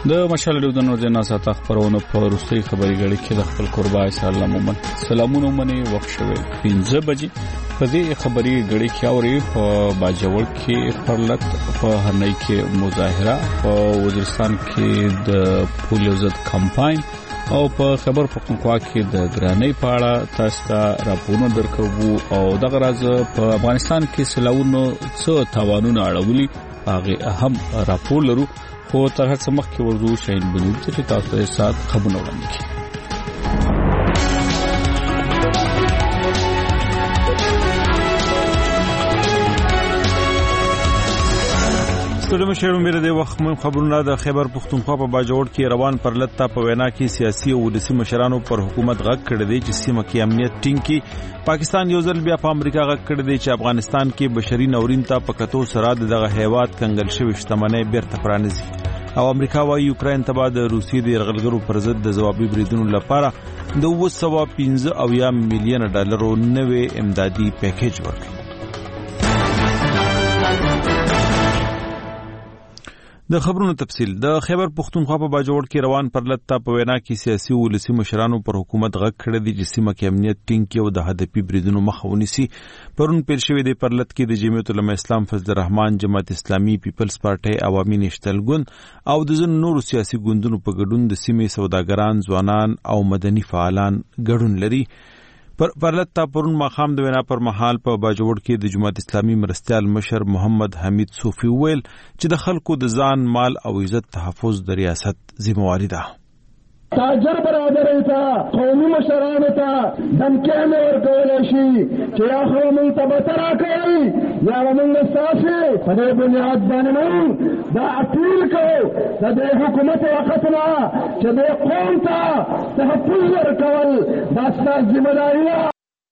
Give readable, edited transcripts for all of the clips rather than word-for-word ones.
د مشال د نور جنا ساته خبرونه په روسي خبري غړي کې د خپل قربا اسلام مومن سلامونه منی وخت شوي 15 بجې په دې خبري غړي کې اوري په باجوړ کې پرلط په هنۍ کې مظاهره په وزیرستان کې د پولیسو کمپاین او په خبر پختونخوا کې د ګرانۍ په اړه تاسو ته راپورونه درکوو او دغه راز په افغانستان کې سلاونو څو تاوانونه اړولي هغه اهم راپور لرو خو تر هڅه مخکې ورزو شاین بنو چې تاسو ته سات خبرونه وړاندې کړي. ستړي مشرو مې د وخت خبرونه د خیبر پختونخوا په باجوړ کې روان پر لټه په وینا کې سیاسي او ولسي مشرانو پر حکومت غږ کړی دی چې سیمه کې امنیت ټینګ کړي. پاکستان یو ځل بیا په امریکا غږ کړی دی چې افغانستان کې بشري ناورین ته په کتو سره دغه هیواد کنګل شوی شتمنۍ بیرته پرانیزي او امریکا وايي یوکرين ته بعد روسیې د یرغلګرو پر ضد د ځوابي بریدونو لپاره د 215 میلیون ډالرو نوې امدادي پیکیج ورکړي. د خبرونو تفصیل د خیبر پختونخوا په باجوړ کې روان پر لټه په وینا کې سیاسي او ولسي مشرانو پر حکومت غږ کړی دی چې سیمه کې امنیت ټینګ کړي او د هدفي بریدونو مخه ونیسي. پرون پیل شوی دی پر لټ کې د جمعیت العلماء اسلام فضل الرحمن جماعت اسلامي پیپلز پارټي عوامي نشتل ګوند او د ځینو نورو سیاسي ګوندونو په ګډون د سیمې سوداګران ځوانان او مدني فعالان ګډون لري. پرلطه پرون ماخام د وینا پر محل په باجوړ کې د جماعت اسلامي مرستيال مشر محمد حمید صوفي ویل چې د خلکو د ځان مال او عزت تحفظ د ریاست ذمہواری ده. تاجر برادر ته قومي مشرانو ته دمکې ورکول شي چې یا خو موږ ته بترا کوي یا موږ ساسي په دې بنیاد باندې دا اپیل کوو د دې حکومت وختنا چې د قوم ته تحفظ ورکول دا ستاسو ذمہواری ده.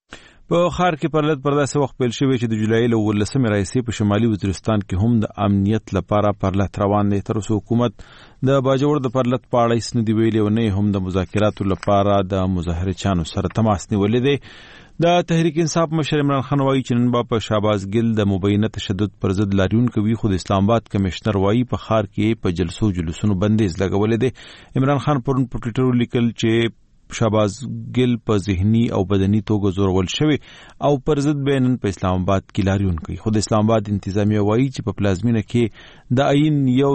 په خار کې پرلط پرداسه وخت پیل شوی چې د جولای له 18 رئیسې په شمالي وزیرستان کې هم د امنیت لپاره پرلط روان دی. تر اوسه حکومت د باجوړ د پرلط په اړه هیڅ نه دی ویلي او نه هم د مذاکراتو لپاره د مظاهرچیانو سره تماس نیولې دی. د تحریک انصاف مشر عمران خان وایي چې نن په شهباز ګل د مبینه تشدد پر ضد لاریون کوي خو د اسلام آباد کمشنر وایي په خار کې په جلسونو بندیز لګولې دی. عمران خان پرون په ټویټر لیکل چې شهباز ګل په ذهني او بدني توګه زورول شوی او پر ضد بینن په اسلام آباد کې لاریون کوي. خو د اسلام آباد انتظامیه وایي چې په پلازمینه کې د عین یو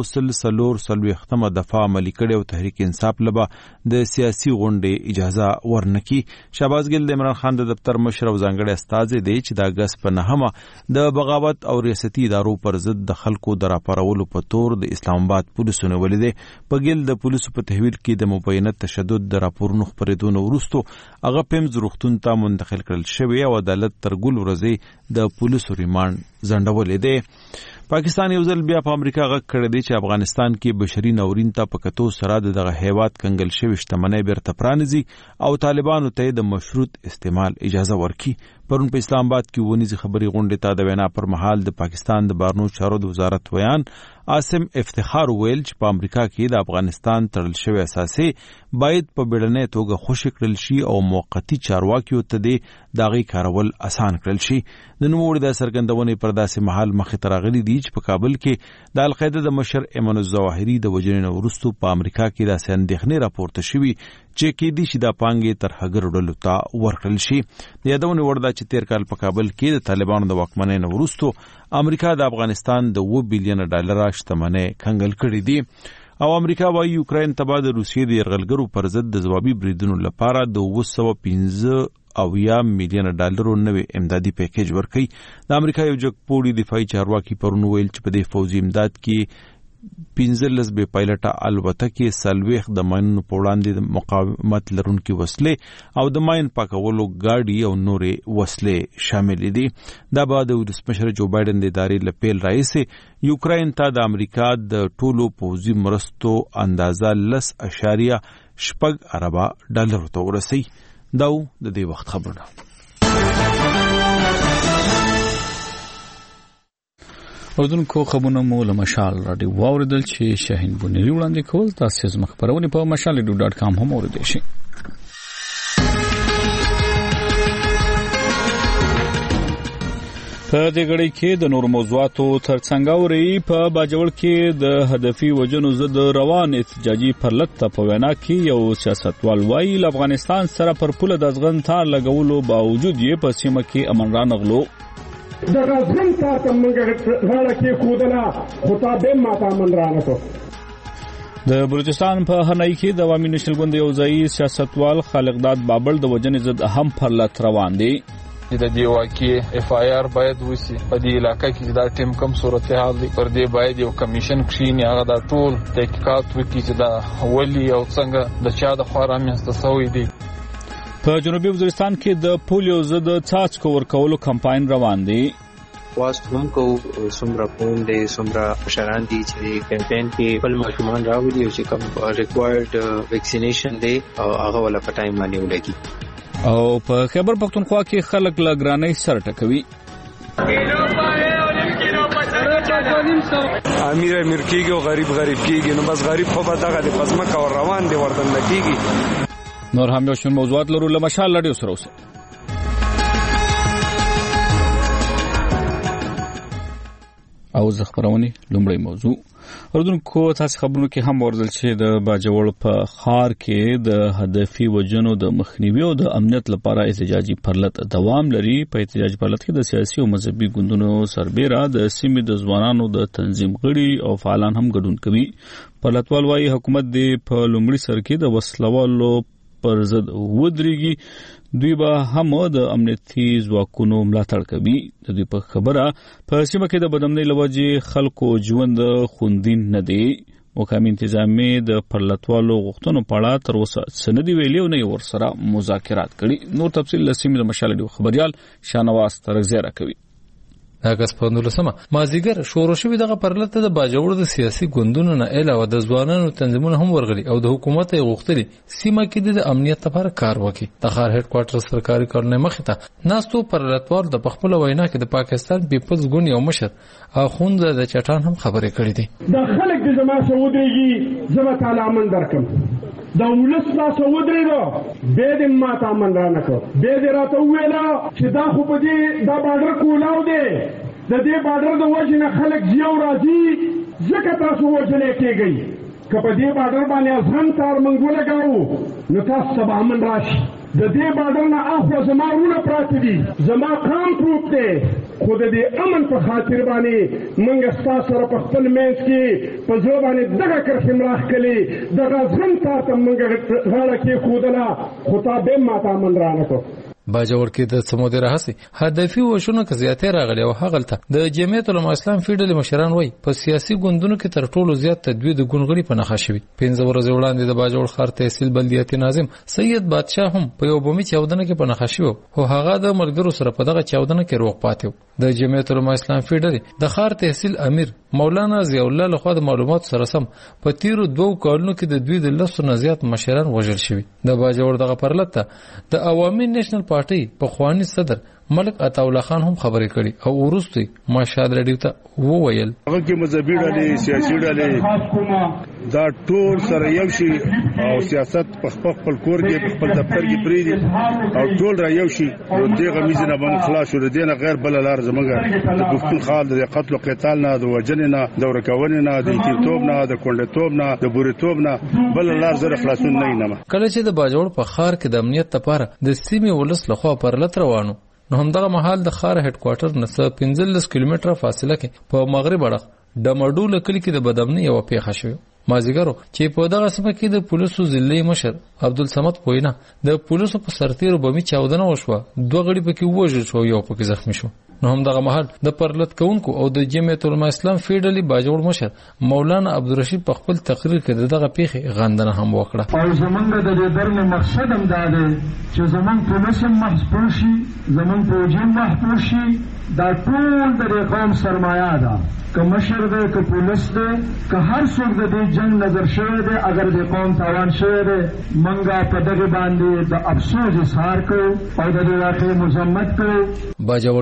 سل ختمه دفعه عملي کړي او تحریک انصاف لبا د سیاسي غونډې اجازه ورنکي. شهباز ګل د عمران خان د دفتر مشر او ځانګړی استاذ دی چې د اگست په 9 د بغاوت او ریاستي ادارو پر ضد د خلکو د راپارولو په تور د اسلام آباد پولیسو نه ولیدي. په ګل د پولیسو په تحویل کې د مبینه تشدد د راپورونو پردون ورستو هغه پیمز روختون ته منتقل کړل شوی او عدالت تر ګل ورځې د پولیسو ریماند ځنډولې دی. پاکستان یو ځل بیا په امریکا غږ کړی دی چې افغانستان کې بشري ناورین ته په کتو سره دغه هیواد کنګل شوی شتمنۍ بیرته پرانیزي او طالبانو ته د مشروط استعمال اجازه ورکړي. پرون په اسلام آباد کې ونیزي خبري غونډې ته د وینا پر مهال د پاکستان د بهرنیو چارو د وزارت ویان عاصم افتخار ویل چې په امریکا کې د افغانستان تړل شوی اساسي باید په بیړنۍ توګه خوشی کړل شي او موقتی چارواکیو ته د داغي کارول آسان کړل شي. د نوموړي د سرګندونې پر داسې محل مخې ته راغلي دي چې په کابل کې د القاعده د مشر ایمن الظواهري د وجنې وروسته په امریکا کې داسې اندېښنې راپورته شوي چې کې دي چې دا پانګې تر هغه ډلو ته ورکړل شي. د یادونې وړ ده چې تیر کال په کابل کې د طالبانو د واکمنۍ وروسته امریکا د افغانستان د 2 بلین ډالر شتمنۍ کنګل کړې دي او امریکا وايي یوکرين ته بعد روسیې د یرغلګرو پر ضد د ځوابي بریدونو لپاره د 215 میلیون ډالرو نوې امدادي پیکیج ورکړي. د امریکا یو جګپوړي دفاعي چارواکي پرون ویل چې په دې فوزي امداد کې 15 بے پایلټه الوتکې سلويخ د ماینونو په وړاندې د مقاومت لرونکي وسلې او د ماین پاکولو گاډي او نورې وسلې شامل دي. دا به د ولسمشر جو بایدن د ادارې لپیل رئیس یوکرين ته د امریکا د ټولو پوځي مرستو اندازه 10.8 اربه ډالر ته ورسي. دا د دې وخت خبرونه. اوردونکو خبرونه مو له مشال راډیو واوریدل چې شاهین بونری وړاندې کول. تاسو زما خبرونه په mashal.com هم اوریدئ شئ. په دې غړي کې د نور موضوعاتو ترڅنګ اوري په باجوړ کې د هدفي وجنو ضد روان احتجاجي پرلط په وینا کې یو سیاستوال وایي افغانستان سره پر پوله د ځغن تار لګولو باوجود یې په سیمه کې امن را نغلو د ځغن تار ته موږ غاړه کې خودله خطابه ماته امن را نکو د بلوچستان په هنای کې د عوامي نشل ګوند یو ځای سیاستوال خالقداد بابل د وجنې ضد اهم پرلط روان دي د دې واقعي اف آی آر باید وسی په دې علاقې کې دا ټیم کم صورتحال دی پر دې باید یو کمیشن کښینی هغه دا ټول تحقیقات وکړي چې دا ولی او څنګه د چا د خورا مینځته سوی دی په جنوبي وزیرستان کې د پولیو ضد څاڅکو ورکولو کمپاین روان دی واست هم کو سمرا پوند سمرا مشران دي چې کمپاین کې خپل ماشومان راوړي او چې کوم ریکوایرډ ویکسینیشن دی او هغه ولا په ټایم باندې ولګي او په خیبر پختونخوا کې خلک لګرانې سر ټکوي امیر کېږي او غریب کېږي نو بس غریب خو به دغه د پزماکه او روان دی ورته لګيږي نور هم یو شمېر موضوعات لرو له مشال لړیو سره اوسه او زخبرونی لومړی موضوع اردوونکو تاسو خبرونو کې هم ورزل چې د باجوړ په خار کې د هدفي وجنو د مخنیوي او د امنیت لپاره احتجاجي پرلط دوام لري په احتجاجي پرلط کې د سیاسي او مذهبي ګوندونو سربېره د سیمې د ځوانانو د تنظیم غړي او فعالان هم ګډون کوي پرلطوال وايي حکومت د په لومړي سر کې د وسلوالو پر ضد ودرېږي دوی به هم د امنیتي ځواکونو ملاتړ کوي د دوی په خبره په سیمه کې د بدامنۍ لوجې خلکو ژوند خوندین نه دی مقامي انتظامیه د پرلطوالو غوښتنو په اړه تر اوسه څه نه دي ویلي او نه یې ورسره مذاکرات کړي نور تفصیل له سیمې د مشال خبريال شانواز ترغزی راکوي اګست په 19مه مازیګر شروع شوی دغه پرلط د باجوړ د سیاسي ګوندونو نه علاوه د ځوانانو تنظیمونو هم ورغلي او د حکومت غوښتنې سیمه کې د امنیت لپاره کار وکړي د خار هډ کوارټر سرکاري کارونه مخې ته ناستو پرلطوال د خپل وینا کې د پاکستان پیپلز ګوند یو مشر اخوند د چټان هم خبرې کړې دي د خلک د جما سعوديږي زما تعالی امن درکم دا ولس تاسو ودرېدو به دې ماته امن را نکو به دې راته ویلا چې دا خو په دې دا بارډر کولاو دی د دې بارډر د وجه نه خلک زیو راځي ځکه تاسو وجلې کېږئ که په دې بارډر باندې ځان تار منګو لګاو نو تاسو سبا امن راشي د دې بارډر نه اخوا زما ورونه پراته دي زما قام پروت دی خو د دې امن په خاطر باندې موږ ستاسو سره په خپل منځ کې په زړه باندې دغه کرښې مراښکلې دغه ځغن تار ته موږ غاړه کېښودله خو تا بیا ماته امن را نه کړو باجوړ کې د سمودره هسي هدفي وشونه که زیاتې راغلي او هغلته د جمعیت العلماء اسلام فیډل مشران وای په سیاسي ګوندونو کې تر ټولو زیات تدوید ګونغړي په نخښه شوی 15 ورځې وړاندې د باجوړ خار تحصیل بلدیاتي ناظم سید بادشاه هم په یو بومي چاودنه کې په نخښه شو او هغه د مرګرو سره په دغه چاودنه کې روغ پاتیو د جمعیت العلماء اسلام فیډل د خار تحصیل امیر مولانا ضیاء الله لخوا د معلومات سره سم په تیرو 2 کالونو کې د دوی د لسو نه زیات مشران وژل شوی د باجوړ دغه پرلط د عوامي نېشنل پارټي په خواني صدر ملک عطاءالله خان هم خبرې کړي او ورستي ماشاد رډیو ته وویل هغه کې مذهبي ډلې سیاسي ډلې دا ټول سره یو شي او سیاست په خپل کور کې خپل دفتر کې پریدي او ټول را یو شي او دغه میزنه باندې خلاص شو د نه غیر بل لار زمګه د پښتون خال د قتل او قتال نه د وجن نه د ورکون نه د کیتوب نه د کونډتوب نه د بوريتوب نه بل لار زره خلاصون نه نه کله چې د باجوړ په خار کې د امنیت لپاره د سیمې ولس لخوا پرلط روانو نو همدغه محل د خار هډ کوارټر نه 15 کیلومتره فاصله کې په مغرب اړخ د مډول کلی کې د بدامنۍ یو پیښه شوه مازیګرو چې په دغه سیمه کې د پولیسو ضلعي مشر عبدالصمد پوینا د پولیسو په سرتیرو بمي چاودنه وشوه 2 غړي پکې وژل شو یو پکې زخمی شو نو هم دغه محل د پرلط کوونکو او د جمعیت العلماء اسلام فیډلی باجوړ مشر مولانا عبدالرشید په خپل تقریر کې دغه پیښه غندنه هم وکړه او زمونږ د دې درنه مقصد هم دا دی چې زمونږ پولیس محفوظ شي زمونږ فوجي محفوظ شي دا ټول د قوم سرمایه ده که مشر دی که پولیس دی که هر څوک د دې جنگ نظر شوی دی اگر د قوم تاوان شوی دی منګه په دغه باندې د افسوس اظهار کوو او د دې واقعي مذمت کوو باجوړ کې دغه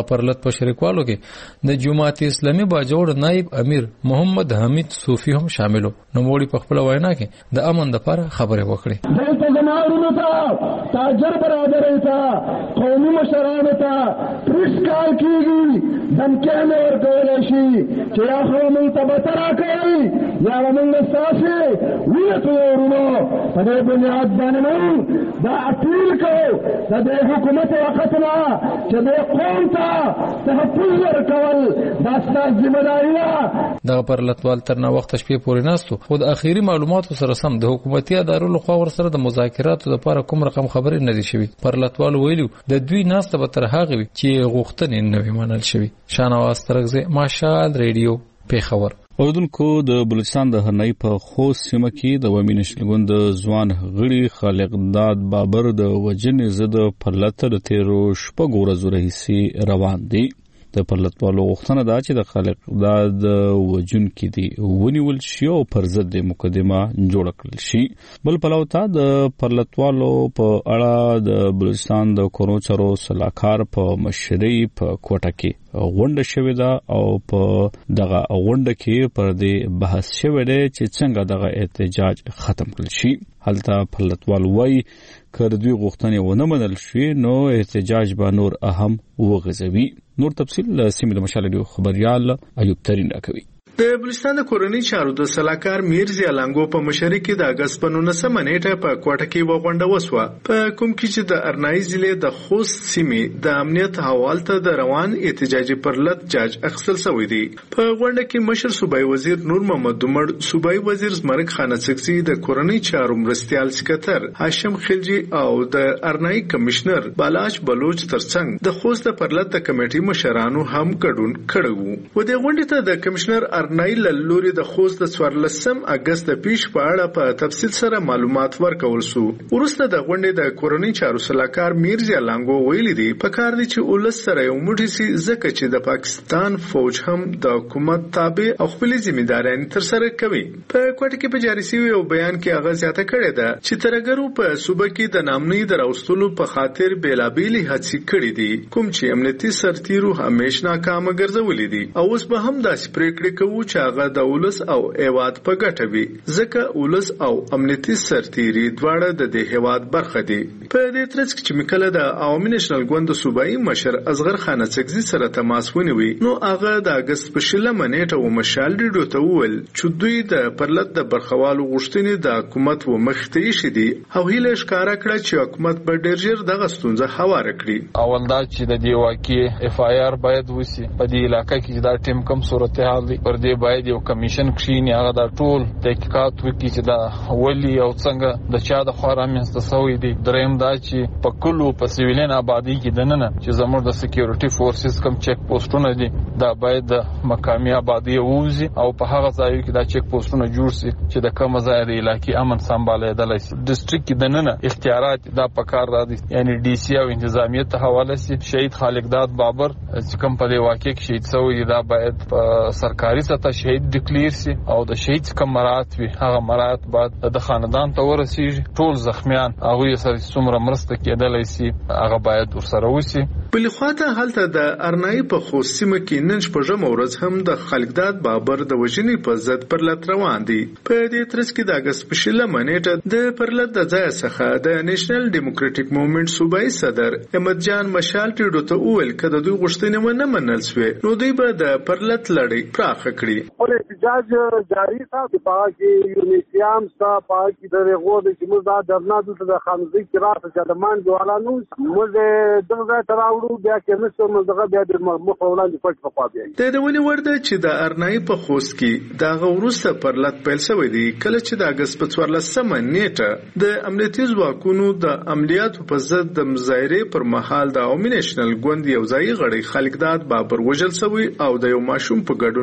دغه پرلط په شریکوالو کې د جماعت اسلامي باجوړ نائب امیر محمد حمید صوفي هم شاملو. نو موړي په خپل وینا کې د امن لپاره خبرې وکړې. دلته زمارونو ته تاجر برادرۍ ته قومي مشرانو ته پریس کال کېږي دمکې مې ورکولی شي چې یا خو موږ ته بته راکوئ یا به موږ ستاسې وینه ورونو په دې بنیاد باندې موږ دا اپیل کوو د دې حکومت وخت نه چې دې قوم ته تحفظ ورکول دا ستاسو ذمهداري ده. دغه پرلطوال تر نه وخته شپې پورې ناستو خو د اخیری معلوماتو سره سم د حکومتي ادارو لخوا ورسره د مذاکراتو لپاره کوم رقم خبرې نه دي شوي. پرلطوال ویلو د دوی ناسته به تر هغه وي چې غوښتنې نه وي منل شوي. شانواز ترغزه ماشال ریډیو پیښور. اوردونکو د بلوچستان د هرنۍ په خوست سیمه کې د ومي نشنل ګوند ځوان غړي خالق داد بابر د وجنې ضد پرلط د تیرو شپږ ورځو راهیسې روان دي. د پرلطوالو غوښتنه ده چې د خالق داد وجونکي دي ونیول شي او پر ضد مقدمه جوړ کړل شي. بل پلو ته د پرلطوالو په اړه د بلوچستان د کورو چارو سلاکار په مشرۍ په کوټه کې غونډه شوې ده او په دغه غونډه کې پر دې بحث شوی دی چې څنګه دغه احتجاج ختم کړل شي. هلته پرلطوال وایي که د دوی غوښتنې ونه منل شي نو احتجاج به نور اهم وغځوي. نور تفصیل سیمې د مشال ریډیو خبريال ایوب ترین راکوي. د بلوچستان د کورنۍ چارو د سلاکار میرزي الانګو په مشرۍ کې د اگست په 19 نیټه په کوټه کې وغونډه وسوه په کوم کې چې د ارنای ضلع د خوست سیمې د امنیت حواله ته د روان احتجاجي پرلط جاج اخیستل شوی دی. په غونډه کې مشر صوبایي وزیر نور محمد دومړ، صوبایي وزیر زمرک خان سکسي، د کورنۍ چارو مرستيال سکتر هاشم خلجي او د ارنای کمشنر بالاج بلوچ ترڅنګ د خوست د پرلط د کمیټې مشرانو هم ګډون کړی وو. و دې غونډې ته د کمشنر ارنای لوري د خوست د 14 اگست پیش په اړه په تفصیل سره معلومات ورکول شو. ورسته د غونډې د کورنۍ چارو سلاکار میرزي الانګو ویلي دی په کار دي چې ولس سره یو موټی سي ځکه چې د پاکستان فوج هم د حکومت تابع او خپل ځمېداران تر سره کوي. په کوټه کې په جاري شوی یو بیان کې هغه زیاته کړې ده چې ترګرو په صوبه کې د نامنۍ دراوستلو په خاطر بیلابېلې هڅې کړې دي کوم چې امنیتي سرتیرو همیش ناکام ګرځولې دي او اوس به هم داسې پریکړې کوي چې هغه د ولس او هیواد په ګټه وي ځکه ولس او امنیتي سرتیري دواړه د دې هیواد برخه دي. په دې ترڅ کې چې مکله د عوامي نېشنل ګوند صوبایي مشر اصغر خان سکزي سره تماس ونیوي نو هغه د اگست په 16 نیټه و مشال ریډیو ته وویل چې دوی د پرلط د برخوالو غوښتنې د حکومت و مخته شي دي او هیله ښکارا کړه چې حکومت به ډیر ژر دغه ستونزه هواره کړي. اول دا چې د دې واقعي اف آی آر باید وسی په دې علاقې کې دا ټیم کم صورتحال دی پر دې باید یو کمیشن کښینی هغه دا ټول تحقیقات وکړي چې دا ولی او څنګه د چا د خورا منځته سوی دی. دریم دا چې په کلو په سیویلین آبادی کې دننه چې زموږ د سکیورټي فورسز کم چک پوسټونه دي دا باید د مقامی آبادی ووزي او په هغه ځای کې دا چک پوسټونه جوړ شي چې د کوم ځای د علاقې امن سمبالېدل شي. ډیسټریکټ کې دننه اختیارات دا پکار را دي یعنی ډي سي او انتظامیت ته حواله شي. شهید خالق داد بابر چې کوم په دې واقع کې شهید شوی دا باید په سرکاري سطح شهید ډیکلیر شي او د شهید کوم مراد وي هغه مراد بعد د خاندان ته ورسیږي. ټول زخمیان هغه سره څومره مرسته کېدلای شي هغه باید ورسره وشي. بل خواته هلته د ارنای په خوست سیمه کې نن شپږم ورځ هم د خالق داد بابر د وژنې په ضد پرلط روان دي. په دې ترڅ کې د اگست په 16 نیټه د پرلط د ځای څخه د نېشنل ډیموکراټیک موومېنټ صوبایي صدر احمد جان مشال ټیډو ته وویل کله دوی غوښتنې ونه منل شوې نو دوی به د پرلط لړۍ پراخه کړي. اور احتجاج جاری تھا کہ پاکی یونیسیام سا پاکی درغو د چې موږ دا درنا د خامزي کرات چې د مان جوالانو موږ دغه تراوړو بیا کې نشو موږ بیا د مخولان د پټ په پابیا د ونی ورده چې د ارنای په خوست کې دا غوروسته پرلط پیل شوی دی کله چې د اگست په 14 نیټه د امنیتي ځواکونو د عملیاتو په ضد د مظاهرې پر مهال د عوامي نېشنل ګوند یو ځای غړي خالق داد بابر وژل شوی او د یو ماشوم په ګډون و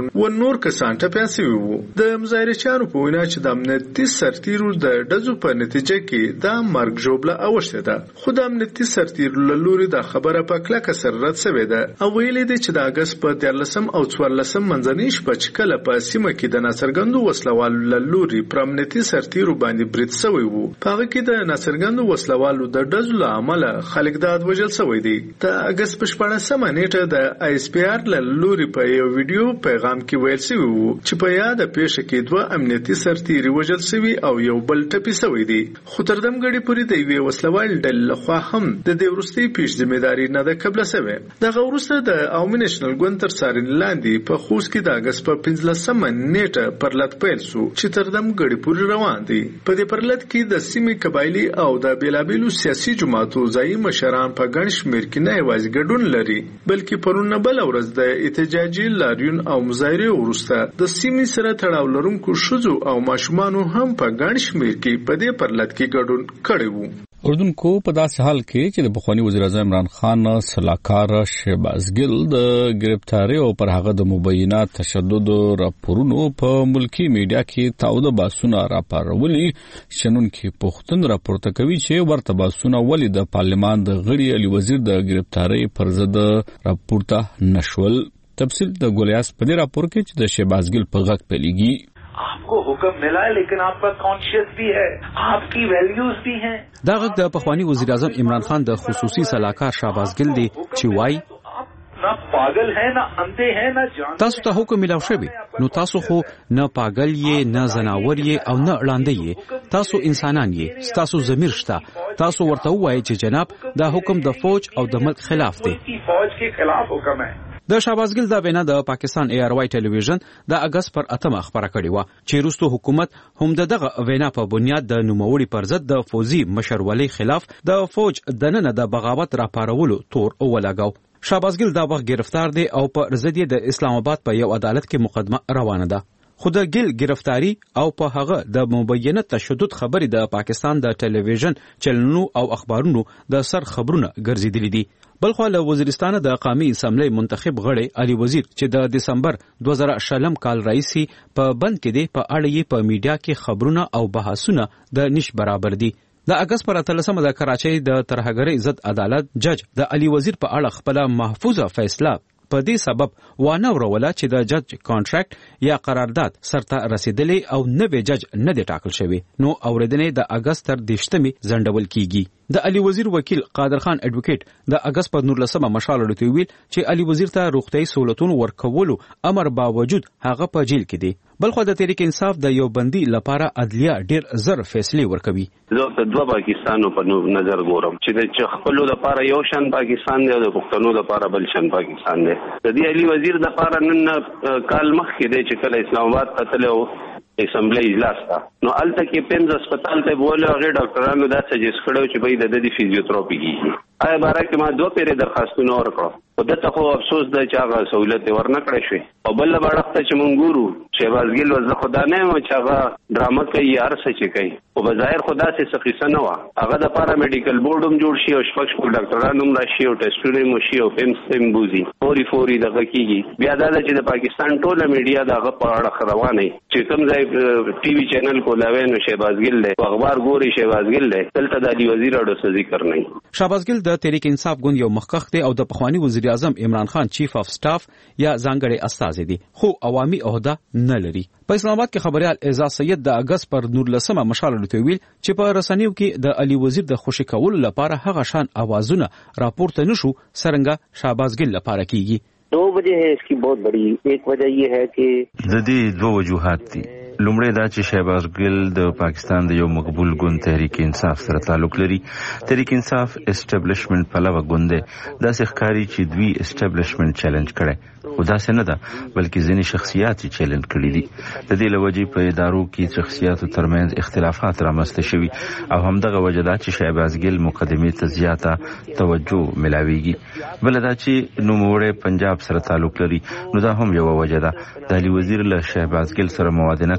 نور کسان ټپیان شوي وو. د مظاهرچیانو په وینا چې د امنیتي سرتیرو د ډزو په نتیجه کې دا مرګ ژوبله اوښتې ده، خو د امنیتي سرتیرو له لوري دا خبره په کلکه سره رد شوې ده او ویلي دي چې د اګست په 14 او 14 منځنۍ شپه چې کله په سیمه کې د ناڅرګندو وسلوالو له لوري پر امنیتي سرتیرو باندې برید شوی وو، په هغه کې د ناڅرګندو وسلوالو د ډزو له امله خلک داد وژل شوی دي. د اګست په 14مه نیټه د آی اس پی آر له لوري په یو ویډیو پیغام کې ویل شوی وو چې په یاده پیښه کې 2 امنیتي سرتیري وژل شوي او یو بل ټپي شوی دی، خو تر دمګړي پورې د یوې وسلوال ډلې لخوا هم د دې وروستۍ پیښې ذمہداري نه ده قبله شوې. دغه وروسته د عوامي نېشنل ګوند تر څارنې لاندې په خوست کې د اګست په 15مه نیټه پرلط پیل شو چې تر دمګړي پورې روان دی. په دې پرلط کې د سیمې قبایلي او د بیلابیلو سیاسي جماعتو ځایي مشران په ګڼ شمېر کې نه یوازې ګډون لري بلکې پرون بله ورځ د احتجاجي لاریون او مظاهرې وروسته د سیمې سره تړاو لرونکو ښځو او ماشومانو هم په ګڼ شمېر کې په دې پرلط کې ګډون کړی وو. اردن کو په داسې حال کې چې د پخوانی وزیر اعظم عمران خان سلاکار شهباز ګل د گرفتاری او پر هغه د مبینه تشدد راپورونو په ملکی میډیا کې تاوده باسونه راپارولي، شنن کې پښتون راپورته کوي چې ورته باسونه ولې د پارلمان د غړي علي وزیر د گرفتاری پر ضد راپورته نشول. تفصیل د ګولیاس په دې راپور کې چې د شهباز ګل په غږ پیلېږي. आपको हुक्म मिला है लेकिन आपका कॉन्शियस भी है, आपकी वैल्यूज भी हैं. دا غږ د پخوانی وزیر اعظم عمران خان د خصوصي سلاکار شهباز ګل دی چې وایي ना पागल है ना अंधे हैं ना जानते. تاسو ته حکم ملاو شوی نو تاسو خو نه پاگل یې نه زناور یې او نه اړانده یې، تاسو انسانان یې، تاسو ضمیر شته. تاسو ورته وایي چې جناب دا حکم د فوج او د ملک خلاف دی. فوج के खिलाफ हुक्म है. د شهباز ګل دا وینا د پاکستان ایر واي ټلویزیون د اګست پر 8 خبره کړې و چې روسو حکومت هم دغه وینا په بنیاد د نوموړي پر ضد د فوزي مشرولۍ خلاف د فوج دننه د بغاوت راپارولو تور ولګاو. شهباز ګل دا وخت گرفتار دی او په ضد د اسلام آباد په یو عدالت کې مقدمه روانه ده. خو د ګل گرفتاری او په هغه د مبینه تشدد خبرې د پاکستان د ټلویزیون چینلونو او اخبارونو د سر خبرونه ګرځیدلې دي. بلخو له وزیرستان د قومي اسمبلی منتخب غړی علي وزیر چې د دسمبر 2020 کال رئیسي په بند کې دی په اړه یې په میډیا کې خبرونه او بحثونه د نش برابر دي. د اګست پر 13 د کراچۍ د ترهګرۍ ضد عدالت جج د علي وزیر په اړه خپل محفوظه فیصله په دې سبب وانه وروله چې د جج کانټراکټ یا قرارداد سرته رسیدلې او نوې جج نه دی ټاکل شوی، نو اوریدنې د اګست تر 10مې ځنډول کیږي. د علي وزیر وکیل قادر خان اډوکیټ د اګست په 19 مشال لري ویل چې علي وزیر ته روغتيایي سہولتونو ورکولو امر باوجود هغه په جیل کې دی. بلخو د تحریک انصاف د یو بندي لپاره عدلیه ډیر زر فیصله ورکوي. زه د دوه پاکستانو په نظر ګورم چې خپل د لپاره یو شان پاکستان دی او د پښتنو لپاره بل شان پاکستان دی. د دې علي وزیر د لپاره نن کال مخکې دی چې کله اسلام آباد ته تلو اسمبلی اجلاس تا نو الته کې پنځه هسپتال ته بوله هغه ډاکټرانو دا سجیس کړو چې به د فزیوتراپي کیږي. آیا بارکه ما دوه پیره درخواستونه ورکړو او دته خو افسوس دی چې هغه سہولت ورنکړې شوې. او بل وړخته چې مونږ ګورو شهباز ګل وزه خدا نه مو چې هغه ډرامه کوي یار څه چې کوي او بظاهر خدا څه سقیسه نه و. هغه د پارا میډیکل بورډ هم جوړ شي او شپږ ډاکټرانو هم راشي او ټیسټونه مو شي او پم بوزي فوري دغه کیږي. بیا دا چې د پاکستان ټوله میډیا دغه په اړه روانه چې کوم ځای ټي وي چینل کولاوي نو شهباز ګل له اخبار ګوري شهباز ګل له دلته د علي وزیر اړه څه ذکر نه. شهباز ګل د تحریک انصاف ګوند یو مخکخ دی او د پخوانی وزیر اعظم عمران خان چیف اف سټاف یا ځانګړی استازی دی خو عوامي عہده نه لري. په اسلام آباد کې خبريال اعزاز سید د اګست پر 19 مشال لري ویل چې په رسنیو کې د علي وزیر د خوشی کول لپاره هغه شان اوازونه راپورته نشو څنګه شهباز ګل لپاره کیږي. دو وجہ ہے اس کی بہت بڑی. ایک وجہ یہ ہے کہ د دې دوه وجوهات دي. لومړی دا چې شهباز ګل د پاکستان د یو مقبول ګوند تحریک انصاف سره تعلق لري. تحریک انصاف اسټابلیشمنت پلوه ګوند دی. دا ښکاری چې دوی اسټابلیشمنت چیلنج کړي خو داسې نه ده بلکې ځینې شخصیات یې چیلنج کړي دي. د دې له وجې په ادارو کې شخصیاتو ترمنځ اختلافات رامنځته شوي او همدغه وجه ده چې شهباز ګل مقدمې ته زیاته توجه ملاویږي. بل دا چې نوموړی پنجاب سره تعلق لري نو دا هم یو وجه ده. د علي وزیر له شهباز ګل سره موازنه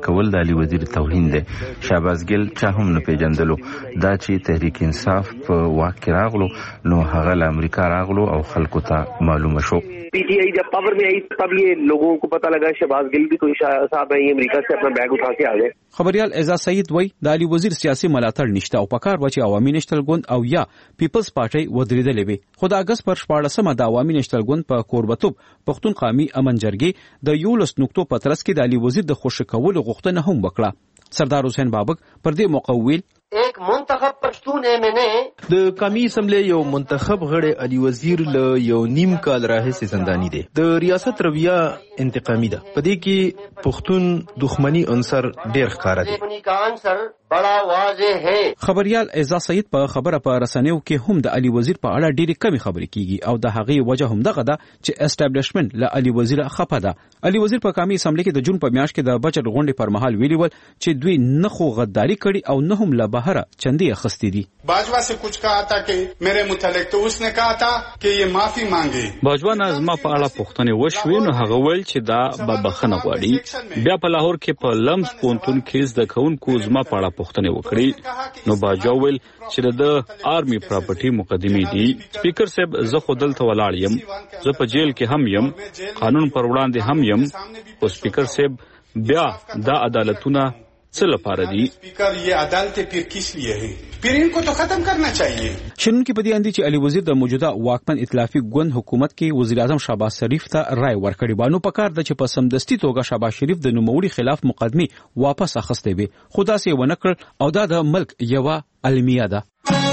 کول د علي وزیر توهین دی. شهباز ګل چا هم نه پیژندلو. دا چې تحریک انصاف په واک کې راغلو نو هغه له امریکا راغلو او خلکو ته معلومه شو. PTI जब पावर में आई तब ये लोगों को पता लगा शहबाज गिल भी कोई साहब है अमेरिका से अपना बैग उठा के आ गए. خبريال اعزاز سعید وای د علي وزیر سیاسي ملاتړ نشته او پکار و چې عوامي نشتل ګوند او یا پیپلز پارټي ودرېدلې وي. خو د اگست پر 14مه د عوامي نشتل ګوند په کوربتوب پښتون قومي امن جرګې د 11 نقطو پترس کې د علي وزیر د خوشی کولو غوښتنه هم وکړه. سردار حسین بابک پر دې موقع ویل एक منتخب پښتون MNA د قومي اسمبلی یو منتخب غړی علي وزیر له یو نیم کال راهیسې زندانی دی. د ریاست رویه انتقامي ده. په دې کې پښتون دښمنی عنصر ډیر ښکاره دی. بڑا واضح ہے. خبريال اعزاز سعید په خبره په رسنیو کې هم د علي وزیر په اړه ډېری کمی خبرې کیږي او د هغې وجه هم دغه ده چې اسټابلیشمنت له علي وزیر خپه ده. علي وزیر په قومي اسمبلی کې د جون په میاشت کې د بجټ غونډې پر مهال ویلي ول چې دوی نه خو غداری کړي او نه هم له بهره چندي اخستې دي. باجوا سے کچھ کہا تھا کہ میرے متعلق تو اس نے کہا تھا کہ یہ معافی مانگے. باجوا نازما په اړه پوښتنه وشوې نو هغه ویل چې دا به بخښنه غواړي. بیا په لاهور کې په لمس پونتون کې د کونکو زما په اړه پوښتنه وکړي. نو باجوا ویل چې د آرمي پراپرټي مقدمي دي. سپیکر صاحب زه خو دلته ولاړ یم. زه په جیل کې هم یم. قانون پر وړاندې هم یم. او سپیکر صاحب بیا دا عدالتونه څه لپاره دي؟ سپیکر یہ عدالتیں پھر کس لیے ہیں؟ پھر ان کو تو ختم کرنا چاہیے. شنن کې په دې اندي چې علي وزیر د موجوده واکمن ائتلافي ګوند حکومت کې وزیر اعظم شهباز شریف ته رائے ورکړي. بانو پکار د چې په سمدستي توګه شهباز شریف د نوموړي خلاف مقدمه واپس اخستې وي. خدا سي ونکړ او دا د ملک یو المیه ده.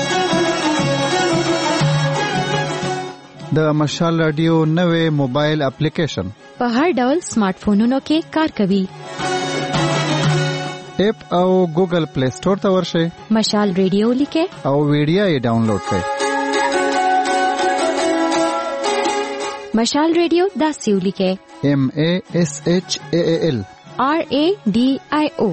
د مشال رادیو نوې موبایل اپلیکیشن په هر ډول سمارټ فونونو کې کار کوي. اپ او ګوګل پلی سٹور ته ورشئ. مشال ریډیو لیکه او ویډیو یې ډاونلوډ کړئ. مشال ریډیو داسې ولیکه MASHAAL RADIO.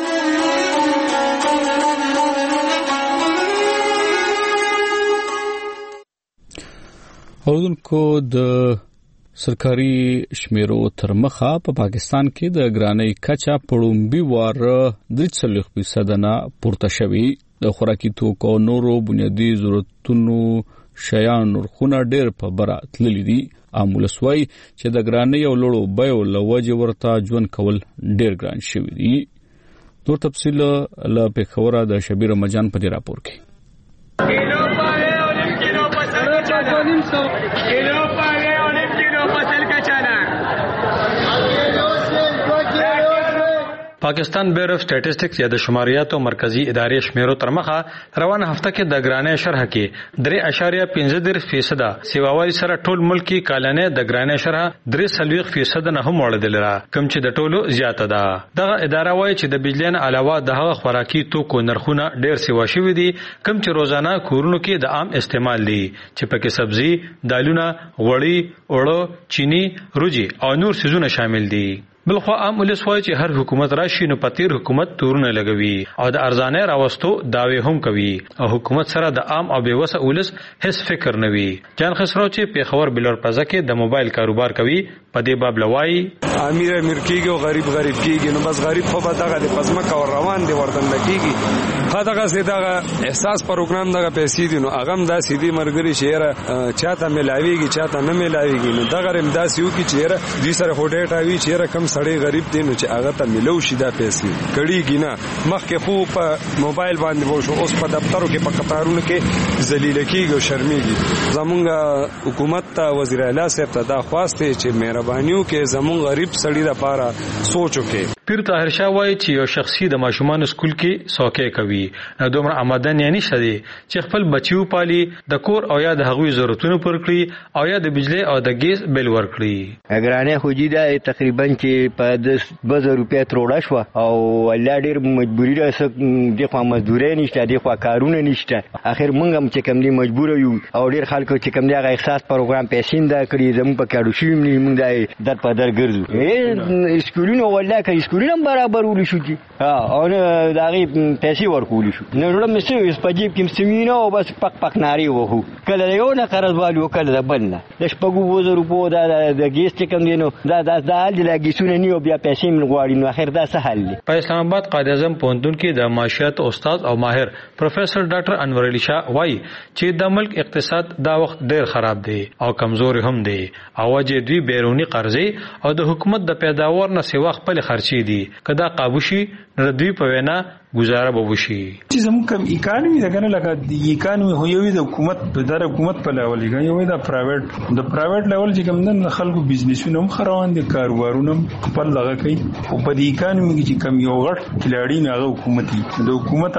اوردونکو د سرکاري شمیرو تر مخه په پاکستان کې د ګرانۍ کچا پړومبي وار 3% نه پورته شوی. د خوراکي توکو او نورو بنیادی ضرورتونو شیان نرخونه ډېر په بره تللي دي. امولسوي چې د ګرانۍ او لوړو بیو له وجې ورته ژوند کول ډېر ګران شوی دي. نور تفصیل له پېښوره د شبیر مجان په دې راپور کې. پاکستان بیورو سټیټسټکس یا د شماریاتو مرکزی ادارې شمیرو تر مخه روانه هفته کې د ګرانۍ شرح کې 3.15% سیواوالي سره ټول ملکی کالانه د ګرانۍ شرح 3.3% نه هم وړاندې لري کوم چې د ټولو زیاته ده. دغه اداره وایي چې د بجلی نه علاوه د هغه خوراکي توکو نرخونه ډېر سیوا شوي دي کوم چې روزانه کورونو کې د عام استعمال دي چې پکې سبزی، دالونه، غوړي، اوړه، چینی، روجي او نور سيزونه شامل دي. بلخو عام ولس وایي چې هر حکومت راشي نو پتیر حکومت تورونه لګوي او د ارزانه راوستو داوی هم کوي او حکومت سره د عام او بیوسه ولس هیڅ فکر نه وي. جان خسرو چې پیښور بلور پزا کې د موبایل کاروبار کوي په دې باب لوي امیر کیږي او غریب کیږي نو بس غریب خو به دغه د پزماکه ور روان دي ورته کیږي. خدغه سیدغه احساس پروګرام دغه پیسې دي نو اغم دا سیدی مرګري شهره چاته ملاويږي چاته نه ملاويږي نو دغه رم دا سيو کی چیرې دې سره هوډه ټاوي چیرې کم سړی غریب دی نو چې هغه ته ملو شي دا پیسې کړيږي نه. مخکې خو په موبایل باندې وو شو اوس په دفترو کې په قطارونو کې ذلیل کیږي او شرمېږي. زمونږ حکومت ته وزیر اعلی صاحب ته دا خواسته چې مهربانيو کې زمونږ غریب سړی لپاره سوچ وکړي. پیر طاهر شاه وایي چې یو شخصي د ماشومان سکول کې سوکې کوي نو دومره آمدن یې نشته دی چې خپل بچیو پالي د کور او یا د هغوی ضرورتونو پر کړی او یا د بجلی او د ګیس بل ورکړي. اګرانه خو جی دا تقریبا چې په 10,000 روپیا تروړه شو او الله ډیر مجبوری راځي د خوا مزدوري نشته د خوا کارونه نشته. اخر مونږ هم چې کوم دي مجبور یو او ډیر خلکو چې کوم دي هغه احساس پروګرام پیسې دا کړی زموږ په کارو شي مونږ د در په در ګرځو. سکولونو ولا کې مشکورین هم برابر ول شو چې او نه داغي پیسې ورکول شو نو ډول مې سوي سپجیب کې سمینه او بس پک ناری وو کله یو نه قرض والو کله بل نه د شپږو وزر په د ګیس چې کوم دینو دا حل دی لګیسونه نیو بیا پیسې من غواړي نو اخر دا څه حل دی. په اسلام آباد قائد اعظم پوهنتون کې د معاشیات استاد او ماهر پروفیسر ډاکټر انور علي شاه وایي چې د ملک اقتصاد دا وخت ډیر خراب دی او کمزور هم دی او وجه دوی بیرونی قرضې او د حکومت د پیداوار نه سیوا خپل خرچې دي کدا قابو شي نو دوی په وینا گزاره به وشي. چې زموږ کم اکانومي دا کنه لکه د اکانومي هو یو د حکومت په لیول کې یو د پرایویټ لیول چې کوم نه خلکو بزنسونه هم خروان دي کاروبارونه خپل لغه کوي او په د اکانومي کې چې کم یو غټ کلاړی نه هغه حکومتي د حکومت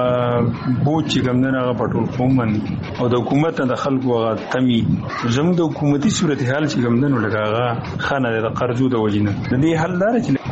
هغه بوج چې کوم نه هغه پټول کومن او د حکومت د خلکو هغه تمی زموږ د حکومتي صورتحال چې کوم نه لګا هغه خانه د قرضو د وجینه د دې حل دار چې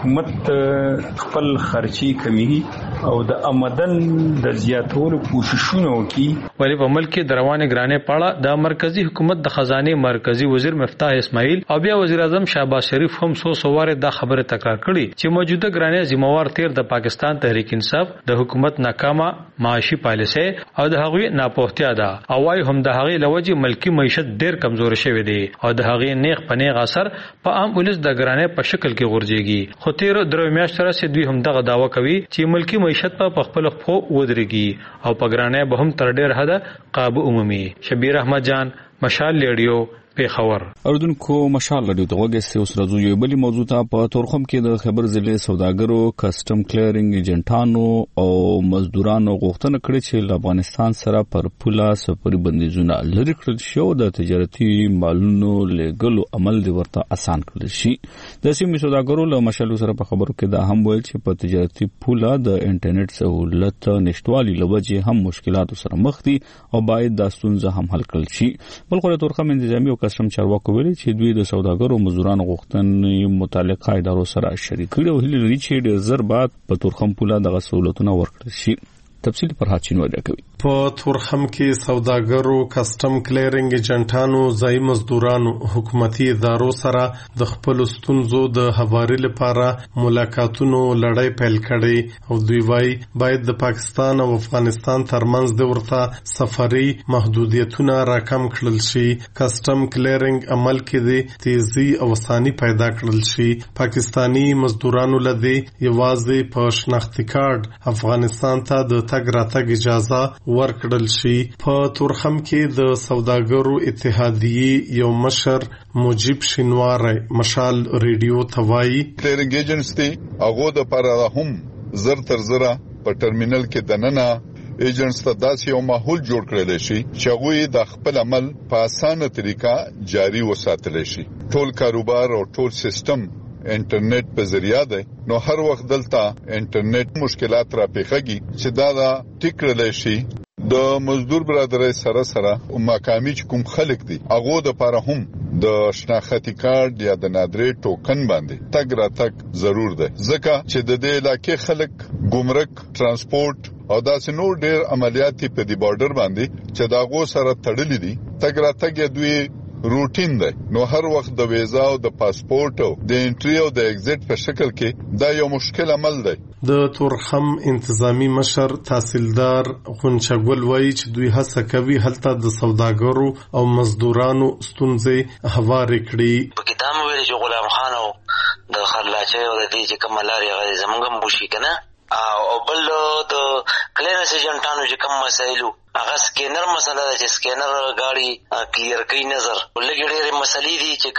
حکومت خپل خرچي کمیږي او د آمدن د زیاتولو کوششونه وکړي. ولی په ملک کې د روانې ګرانې پاړه د مرکزی حکومت د خزانه مرکزی وزیر مفتاح اسماعیل او بیا وزیر اعظم شهباز شریف هم سواره د خبره تکرار کړي چې موجوده ګرانې ذمہوار تیر د پاکستان تحریک انصاف د حکومت ناکامه معاشي پالیسي او د هغوی ناپوهتیا ده او وايي هم د هغوی لوجه ملکی معیشت ډیر کمزور شوی دی او د هغوی نیغ پنیغ اثر په عام ولس د ګرانې په شکل کې غورځيږي. خو تیر درو میاشتې راځي دوی هم دغه داوا کوي چې ملکی معیشت په خپل خو ودرېږي او په ګرانه به هم تر ډیر حد قابو عمومي. شبیر احمد جان مشال لیډیو پیښور. اردوونکو مشال لري ته وګورئ اوس راځو یو بلی موضوع ته په تورخم کې د خبر ضلع سوداګرو کسٹم کلیرینګ ایجنټانو او مزدورانو غوښتنه کړې چې افغانستان سره پر پوله سفري بندیزونه لري کړل شي او د تجارتي مالونو لګلو عمل دی ورته آسان کړل شي. د سیمې سوداګرو له مشال سره په خبرو کې دا هم ویل چې په تجارتي پوله د انټرنیټ سہولت نشټوالي لوجه هم مشکلات سره مخ دي او باید دا ستونزه هم حل کړل شي. بل خو تورخم انتظامی کسٹم چارواکو ویلي چې دوی د سوداګرو مزدورانو غوښتنې متعلقه ادارو سره شریک کړي او هیله لري چې ډېر زر بعد په تورخم پوله دغه سہولتونه ورکړل شي. تفصیل پر حاجی نو کوي. په تورخم کې سوداګرو کسٹم کلیرینګ ایجنټانو ځای مزدورانو حکومتي ادارو سره د خپل ستونزو د هواري لپاره ملاقاتونو لړۍ پیل کړي او دوی وايي باید د پاکستان او افغانستان ترمنځ د ورته سفري محدودیتونه راکم کړل شي. کسٹم کلیرینګ عمل کې د تیزی او اساني پیدا کړل شي. پاکستانی مزدورانو لدی یوازې په شناختی کارت افغانستان ته د تګ راتګ اجازه ورکړل شي. په تورخم کې د سوداګرو اتحادیې یو مشر مجيب شینواری مشال ریډیو توای کلیرینګ ایجنټس دي هغه د لپاره هم زر تر زره په ټرمینل کې دننه ایجنټس ته داسې یو ماحول جوړ کړل شي چې هغه د خپل عمل په اسانه طریقه جاری وساتل شي. ټول کاروبار او ټول سیستم انټرنیټ په ذریعہ ده نو هر وخت دلته انټرنیټ مشکلات را پیښږي چې دا ټیکړل شي. د مزدور برادرۍ سره مقامی کوم خلک دي هغه د لپاره هم د شناختی کارت یا د نادرې ټوکن باندې تګ را تک ضرور ده ځکه چې د دې علاقې خلک ګمرک ترانسپورت او داسې نور ډېر عملیاتي په دی بارډر باندې چې داغو سره تړلې دي تګ را تک دوی روټین ده نو هر وخت د ویزا او د پاسپورت او د انټری او د ایگزیټ په شکل کې دا یو مشکل عمل دی. د تورخم انتظامی مشر تحصیلدار غونچګل وایي چې دوی هڅه کوي هلته د سوداګرو او مزدورانو ستونزې هوارې کړي. په کتاب ویل چې غلام خان او د خرلاچي او د دې چې کوم لاري غوړي زمونږ موشي کنه او بل د کلیرنس ایجنټانو چې کوم مسایلو هغه سکینر مسله ده چې سکینر غاړي کلیر کوي نظر ولګي ډېرې مسلې دي چې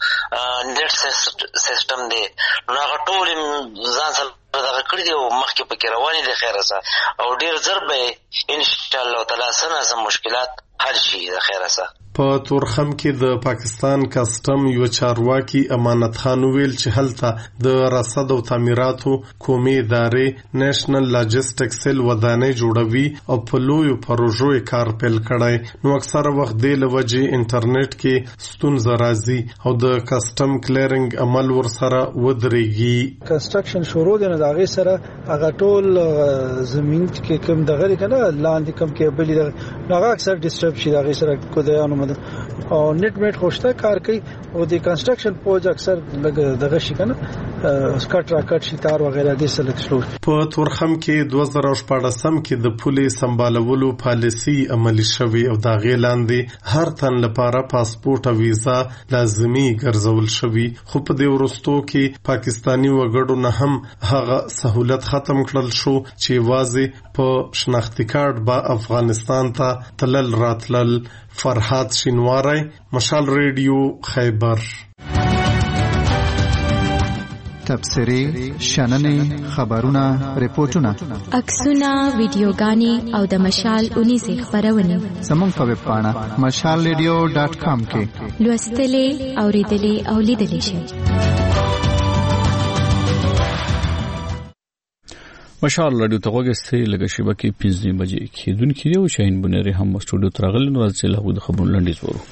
کوم نیټ سیستم دی نو هغه ټول ځان سره دغه کړی دی او مخکې پکې روانې دي خیره سره او ډېر زر به ان شاء الله تعالی سره مشکلات حل شي د خیره سره. په تورخم کې د پاکستان کسٹم یو چارواکي امانت خان ویل چې هلته د رصد او تعمیراتو قومي ادارې نېشنل لاجستیک سیل ودانې جوړوي او په لویو پروژو کار پیل کړي نو اکثره وخت د لوجي انټرنیټ کې ستونزې راځي او د کسٹم کلیرینګ عمل ورسره ودرېږي. کنسټرکشن شروع دی نه دغه سره هغه ټول زمين کې کوم دغه کنه لاندې کوم کېبل دغه اکثر ډیسټرب شي دغه سره کودیانو او نیټ میټ خوشته کار کوي او د کنسټرکشن پروژ اکثر دغه شي کنه سکټ راکټ شي تار وغیرہ د سلک شلو. په تورخم کې 2014 کې د پولې سمبالولو پالیسي عملي شوې او دا غیلاندې هر تن لپاره پاسپورت او ویزا لازمي ګرځول شوی، خو په دې ورستو کې پاکستانی وګړو نه هم هغه سہولت ختم کړل شو چې واځي په شناختی کارت با افغانستان ته تلل راتلل. فرحات شینواری، مشال ریډیو، خیبر. تبصری، شننې، خبرونه، ریپورتونه، عکسونه، ویډیوګانې او د مشال 19 خبرونه زموږ په ویب پاڼه mashalradio.com کې لوستلې، اوریدلې او لیدلې شئ. مشال رادیو ته وګورئ لکه شیبه کې 5 بجې کېدونکې یو شاهین بنری هم سټوډیو ته راغلی نو راځي له د خبرونو لنډیز ورو.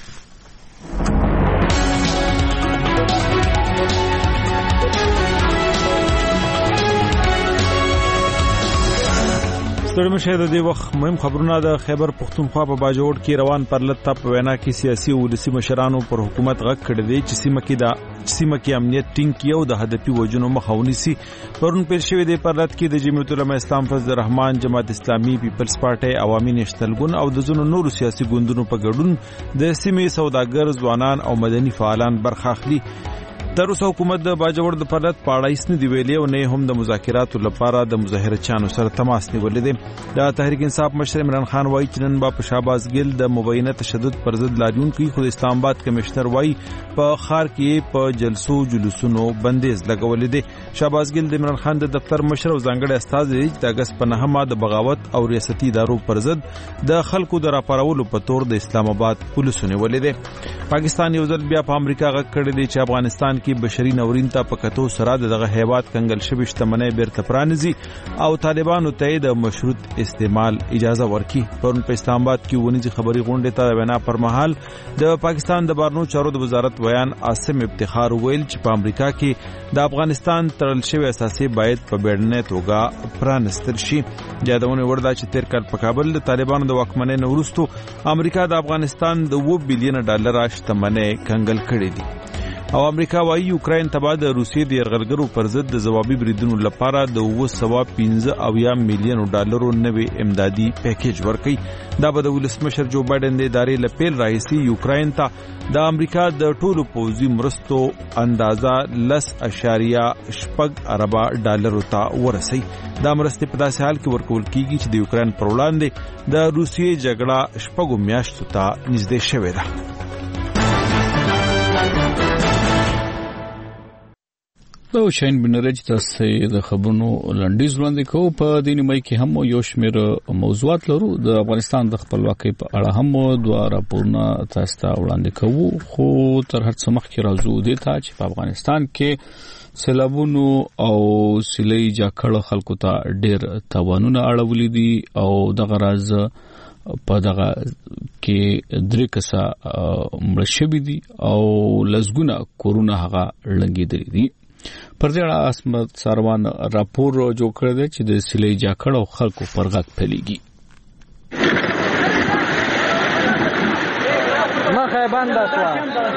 ستړي مشه د دې وخت مهم خبرونه د خیبر پختونخوا په باجوړ کې روان پرلط ته په وینا کې سیاسي او ولسي مشرانو پر حکومت غږ کړی دی چې سیمه کې امنیت ټینګ کړي او د هدفي وجونو مخه ونیسي. پرون پیل شوی دی پرلط کې د جمعیت العلماء اسلام فضل الرحمن، جماعت اسلامي، پیپلز پارټي، عوامي نېشنل ګوند او د ځینو نورو سیاسي ګوندونو په ګډون د سیمې سوداګر، ځوانان او مدني فعالان برخه اخلي. تر اوسه حکومت د باجوړ د پرلط په اړه هیڅ نه دی ویلي او نه هم د مذاکراتو لپاره د مظاهره چانو سره تماس نیولې دی. د تحریک انصاف مشر عمران خان وایي چې نن په شهباز ګل د مبینه تشدد پر ضد لاریون کوي، خو اسلام آباد کمشنر وایي په خار کې په جلسو جلوسونو بندیز لګولې دي. شهباز ګل د عمران خان د دفتر مشر او ځانګړي استاد دی چې د اگست په 9 د بغاوت او ریاستي ادارو پر ضد د خلکو د راپارولو په تور د اسلام آباد پولیسو نیولې دي. پاکستان یو ځل بیا په امریکا غږ کړی دی چې افغانستان کې بشري نورین ته په کتو سره دغه هیواد کنګل شوی شتمنۍ بیرته پرانیزي او طالبانو ته د مشروط استعمال اجازه ورکړي. پرون په اسلام آباد کې ونیزي خبري غونډه ته وینا پر مهال د پاکستان د بهرنیو چارو د وزارت ویان عاصم افتخار ویل چې په امریکا کې د افغانستان تړل شوی اساسي باید په بیړنۍ توګه پرانستل شي. یادونه وردا چې تیر کال په کابل د طالبانو د واکمنۍ نه وروسته امریکا د افغانستان د $2 بلین شتمنۍ کنګل کړې دي. او امریکا وايي یوکرين ته د روسیې د یرغلګرو پر ضد د ځوابي بریدونو لپاره د $115 میلیون نوي امدادي پیکیج ورکړي. دا به د ولسمشر جو بایدن د ادارې لپیل راهیسي یوکرين ته د امریکا د ټولو پوځي مرستو اندازه $10.8 ارب ته ورسي. دا مرستې په داسې حال کې ورکول کیږي چې د یوکرين پر وړاندې د روسیې جګړه 6 میاشتو ته نږدې شوې ده. دا شاین بنرج تاسو د خبرونو لنډیز وړاندې کوو. په دې نیمه کې هم یو شمېر موضوعات لرو. د افغانستان د خپلواکۍ په اړه هم دوه راپورونه تاسو ته وړاندې کوو، خو تر هر څه مخکې راځو دې ته چې په افغانستان کې سیلابونو او سیلۍ جاکړه خلکو ته ډېر تاوانونه اړولي دي او دغه راز په دغه کې 3 کسه مړ شوي دي او لسګونه کورونه هغه لګېدلي دي. پر دې اړه اسمت ساروان راپور جوړ کړی دی چې د سیلۍ جاکړه او خلکو پر غږ پلیږي. مخه بنده شوه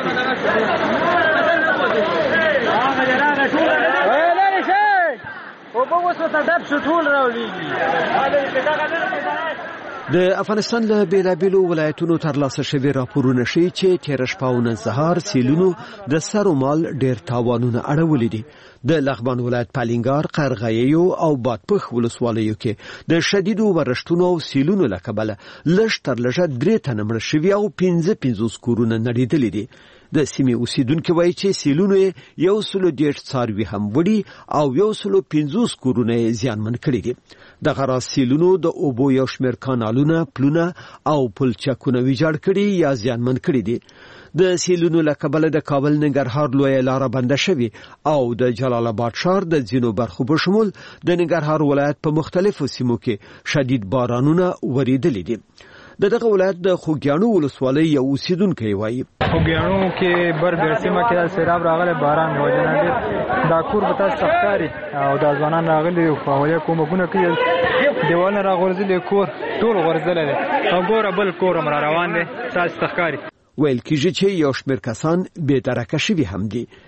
ویلری شئ اوبه اوس ورته ډب شو ټول راولیږي. د افغانستان له بیلابیلو ولایتونو ترلاسه شوي راپورونه ښیي چې تېره شپه او نن سهار سیلونو د سر و مال ډېر تاوانونه اړولي دي. د لغمان ولایت پالینګار، قرغیو او بادپخ ولسوالیو کې د شدیدو ورښتونو او سیلونو له کبله لږ تر لږه 3 تنه مړه شوي او 55 کورونه نړېدلي دي. د سیمې اوسیدونکو وایي چې سیلونو 110 څاروي هم وړي او 150 کورونه زیانمن کړي دي. دغه راز سیلونو د اوبو یو شمېر کانالونه، پلونه او پلچکونه ویجاړ کړي یا زیانمن کړي دي. د سیلونو له کبله د کابل ننګرهار لویه لاره بنده شوې او د جلال آباد ښار د ځینو برخو په شمول د ننګرهار ولایت په مختلفو سیمو کې شدید بارانونه وریدلي دي. دغه ولایت د خوږیاڼو ولسوالۍ یو اوسیدونکی وایي خوږیاڼو کې بر سیمه کې سیلاب راغلی، باران وجنه دي، دا کور به تاسو ښکاري او دا ځوانان راغلي په هوایي کومکونه کوي، دیوالونه راغورځلي، کور ټول غورځلی دی او ګوره بل کور هم را روان دی تاسو ښکاري. ویل کېږي چې یو شمېر کسان بې درکه شوي هم دي.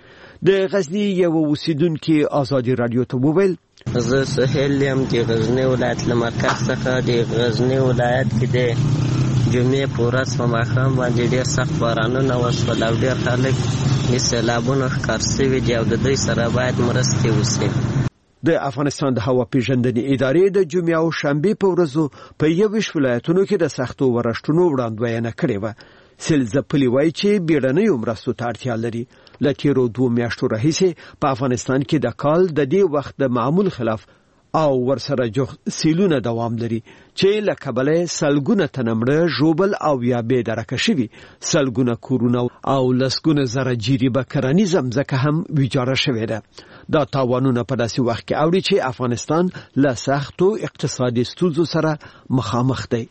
د غزنی یو اوسیدونکو ازادي رادیو ته وویل زه سهیل یم د غزنی ولایت له مرکز څخه د غزنی ولایت کې د جمعې په ورځ په ماښام باندې ډېر سخت بارانونه وشول او ډېر خلک د سیلابونو ښکار شوي دي او د دوی سره باید مرستې وشي. د افغانستان د هوا پیژندنې ادارې د جمعې او شنبې په ورځو په 21 ولایتونو کې د سختو ورښتونو وړاندوینه کړې وه. سیلځپلي وایي چې بیړنیو مرستو ته اړتیا لري. له تېرو 2 میاشتو راهیسې په افغانستان کې د کال د دې وخت د معمول خلاف او ورسره جوخت سیلونه دوام لري چې له کبله سلګونه تنمړه ژوبل او یا بې درکه شوي، سلګونه کورونه او لسګونه زره جریبه کرنیزه مځکه هم ویجاړه شوې ده. دا تاوانونه په داسې وخت کې اوري چې افغانستان له سختو اقتصادي ستونزو سره مخامخ دی.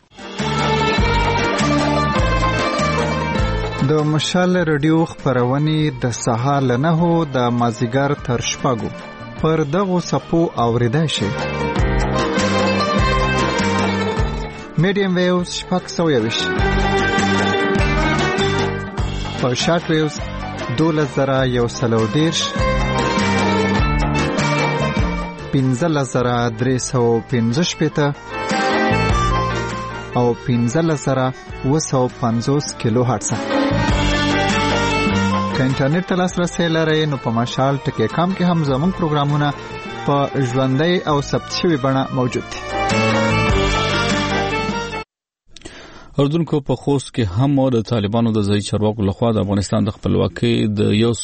د مشال رادیو خبرونه د سهار له 9 د مازیګر تر شپږو پر دغو سپو اوریدای شي. میډیم ویوز 620 پر شارټ ویوز 12110 15315 او 15250 کیلو هرتز. که انټرنیټ ته لاسرسی لرئ نو په مشال ټکی کام کې هم زموږ پروګرامونه په ژوندۍ او ثبت شوي بڼه موجود دي. اردوونکو په خوست کې هم د طالبانو د ځای چارواکو لخوا د افغانستان د خپلواکۍ د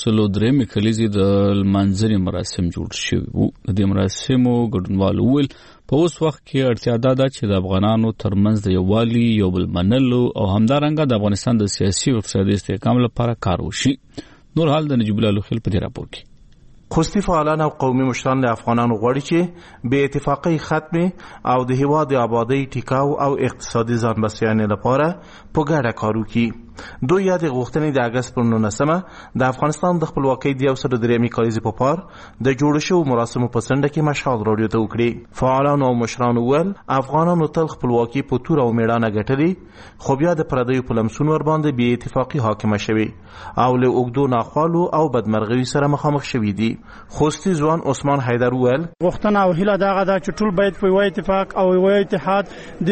103 کلیزې د لمانځنې مراسم جوړ شوي وو. د دې مراسمو ګډونوالو وویل په اوس وخت کې اړتیا ده چې د افغانانو ترمنځ د یووالي، یو بل منلو او همدارنګه د افغانستان د سیاسي او اقتصادي استحکام لپاره کار وشي. نور حال د نجیب الله لوخیل په دې راپور کې. خوستی فعالان او قومي مشران له افغانانو غواړي چې به اتفاقی ختم او د هیواد آبادی ټیکاو او اقتصادي ځان بسیاینې لپاره په ګډه کار وکړي. دوی یاد غوښتنې د اگست پر 19مه د افغانستان د خپلواکۍ د 103 کلیزې په پار د جوړ شوو مراسمو په څنډه کې مشال رادیو ته وکړي. فعالان او مشران ول افغانانو تل خپلواکي په تور او میړانه ګټلې، خو بیا د پردیو په لمسون ور باندې بې اتفاقی حاکمه شوه او له اوګدو ناخوالو او بدمرغوي سره مخامخ شوي دي. خوستی ځوان عثمان حیدر ول غوښتنه او هیله دغه ده چې ټول باید په یو اتفاق او یو اتحاد د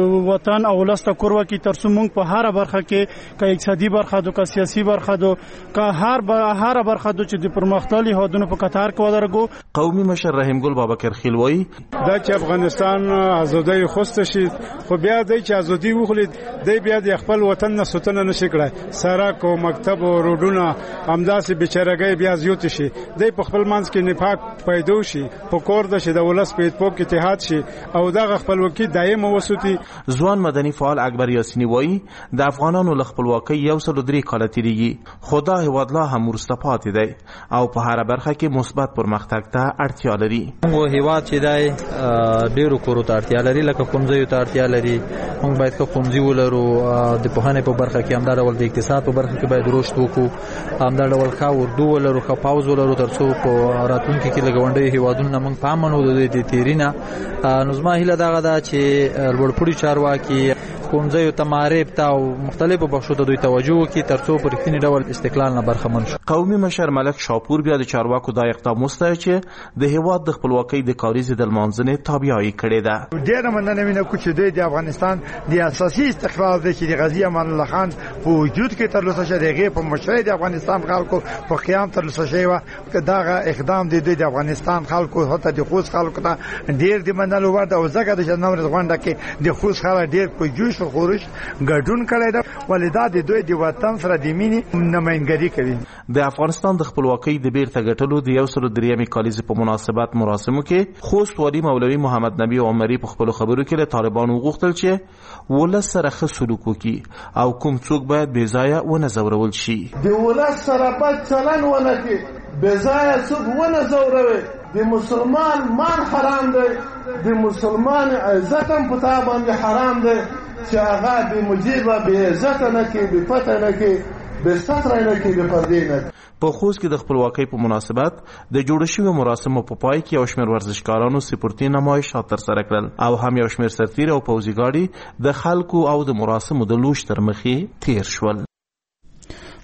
وطن او ولسته کورو کې ترڅو موږ په هر برخه کې که اقتصادي برخه دو که سیاسي برخه دو که هر برخه دو چې د پرمختللي هودونو په قطار کې ودرګو. قومي مشر رحیم ګل بابکر خیلوی دا چې افغانستان ازادي خوسته شي خو بیا د چې ازادي وخلید دی بیا د خپل وطن نه ستنه نشي کړای. سړک او مکتب او روډونه همداسې بیچارهګي بیا زیات شي، دی په خپل منځ کې نفاق پیدا شي، په کور د شه د ولس په اتفاق اتحاد شي او دغه خپلواکي دایمه وسوتي. ځوان مدني فعال اکبر یاسینی وایي د افغانانو له خپلواکۍ 103 کال تیریږي، خدا هیواد لا هم ورسته پاتې دی او په هر برخه کې مثبت پرمختګ ته اړتیا لري. موږ هیواد چې دی ډیرو کورو ته اړتیا لري، لکه ښوونځیو ته اړتیا لري. موږ باید ښوونځي ولرو، د پوهنې په برخه کې همدا ډول د اقتصاد په برخه کې باید رشد وکړو، همدا ډول ښه اردو ولرو، ښه پوځ ولرو ترڅو په راتلونکي کې لګونډي هیوادونو موږ په امن او د تیرینه. نو زما هیله دغه ده چې لوړپوړي چارواکي ښوونځیو ته معرف ته او مختلفو بخشو ته دوی توجه وکړي ترڅو په رښتیني ډول استقلال نه برخمن شي. قومي مشر ملک شاپور بیا د چارواکو دا اقدام وستایي چې د هیواد د خپلواکۍ د کاریزې د لمانځنې تابعیت کړې ده. ډېر مننه مینه کوم چې دوی د افغانستان د اساسي استقلال د چې غازی امان الله خان په وجود کې ترلاسه شوی په مشرۍ د افغانستان خلکو په قیام ترلاسه شوی و. دا اقدام د دوی د افغانستان خلکو هته د خوست خلکو ته ډېر د منلو ورته او ځکه د جنوري غونډه کې د خوست خلک ډېر په جوش او خروش ګډون کړی ده. ولدا د دوی د وطن سره د مینې نمائندګي کوي. د افغانستان د خپلواکۍ د بیرته ګټلو د 103 کلیزې په مناسبت مراسمو کې خوست والی مولوي محمد نبی عمری په خپل خبرو کې له طالبانو غوښتل چې ولس سره ښه سلوک وکړي او کوم څوک باید بې ځایه ونه ځورول شي. د ولس سره بد چلند ونه کړي، بې ځایه څوک ونه ځوروي. د مسلمان مان حرام دی، د مسلمان عزت هم په تا باندې حرام دی چې هغه بې مجیبه بې عزت نه کړي، بې پته نه کړي، بې ستره نه کړي، بې پردې نه. په خوست کې د خپلواکۍ په مناسبت د جوړ شویو مراسمو په پای کې یو شمېر ورزشکارانو سپورتي نمایشات ترسره کړل او هم یو شمېر سرتیر او پوځي ګاډي د خلکو او د مراسمو د لوش تر مخې تیر شول.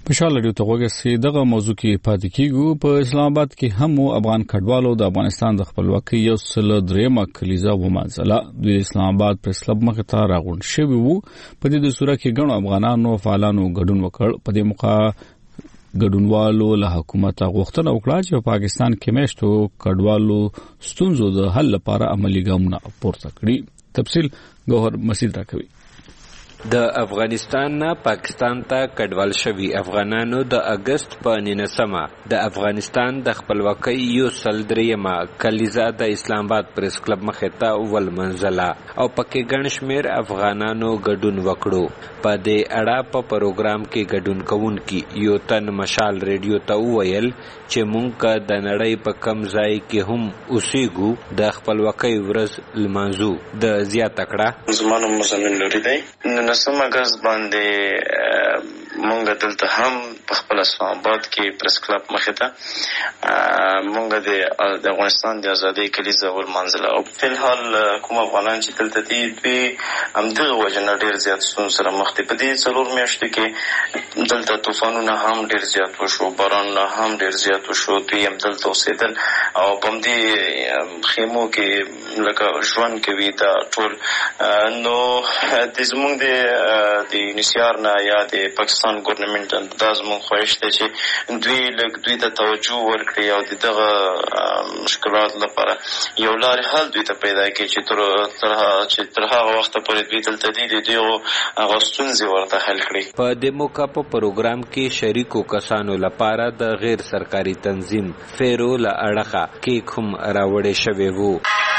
مشال رادیو ته وګورئ دغه موضوع کې پاتې کیږو. په اسلام آباد کې هم افغان کډوالو د افغانستان د خپلواکۍ یو سل درېمه کلیزه ومانځله. د اسلام آباد پریس کلب مخې ته راغونډ شوي وو. په دې صورت کې ګڼو افغانانو فعالانو ګډون وکړ. په دې موخه ګډونوالو له حکومت غوښتنه وکړه چې په پاکستان کې میشتو کډوالو ستونزو د حل لپاره عملي ګامونه پورته کړي. تفصیل ګوهر مسعود راکوي. د افغانستان نه پاکستان ته کډوال شوي افغانانو د اگست په 19مه د افغانستان د خپلواکۍ یو سل درېمه کلیزه د اسلام آباد پریس کلب مخې ته ولمنځله او پکې ګڼ شمېر افغانانو ګډون وکړو. په دې اړه په پروګرام کې ګډون کوونکي یو تن مشال ریډیو ته وویل چې مونږ د نړۍ په کم ځای کې هم اوسېږو د خپلواکۍ ورځ لمانځو. د زیاته کړه زمانو مزمن لري دی 19 اگست باندې مونږ دلته هم په خپل اسلام آباد کې پریس کلب مخې ته مونږ د افغانستان د ازادۍ کلیزه ولمانځله او په الحال کوم افغانان چې دلته دي دوی همدغه وجه نه ډېر زیات ستونزو سره مخ دي. په دې 4 میاشتو کې دلته طوفانونه هم ډېر زیات وشو، بارانونه هم ډېر زیات وشو. دوی هم دلته اوسېدل او په همدې خیمو کې لکه ژوند کوي دا ټول. نو د زمونږ د یونیسیار نه یا د پاکستان ګورنمنت دا زموږ خواهش دی چې دوی ته توجه ورکړي او د دغه مشکلات لپاره یو لارې حل دوی ته پیدا کړي چې تر هغه وخته پورې دوی دلته دي د دغو هغه ستونزې ورته حل کړي. په دې موقع په پروګرام کې شریکو کسانو لپاره د غیر سرکاري تنظیم فیرو له اړخه کیک هم راوړی شوی وو.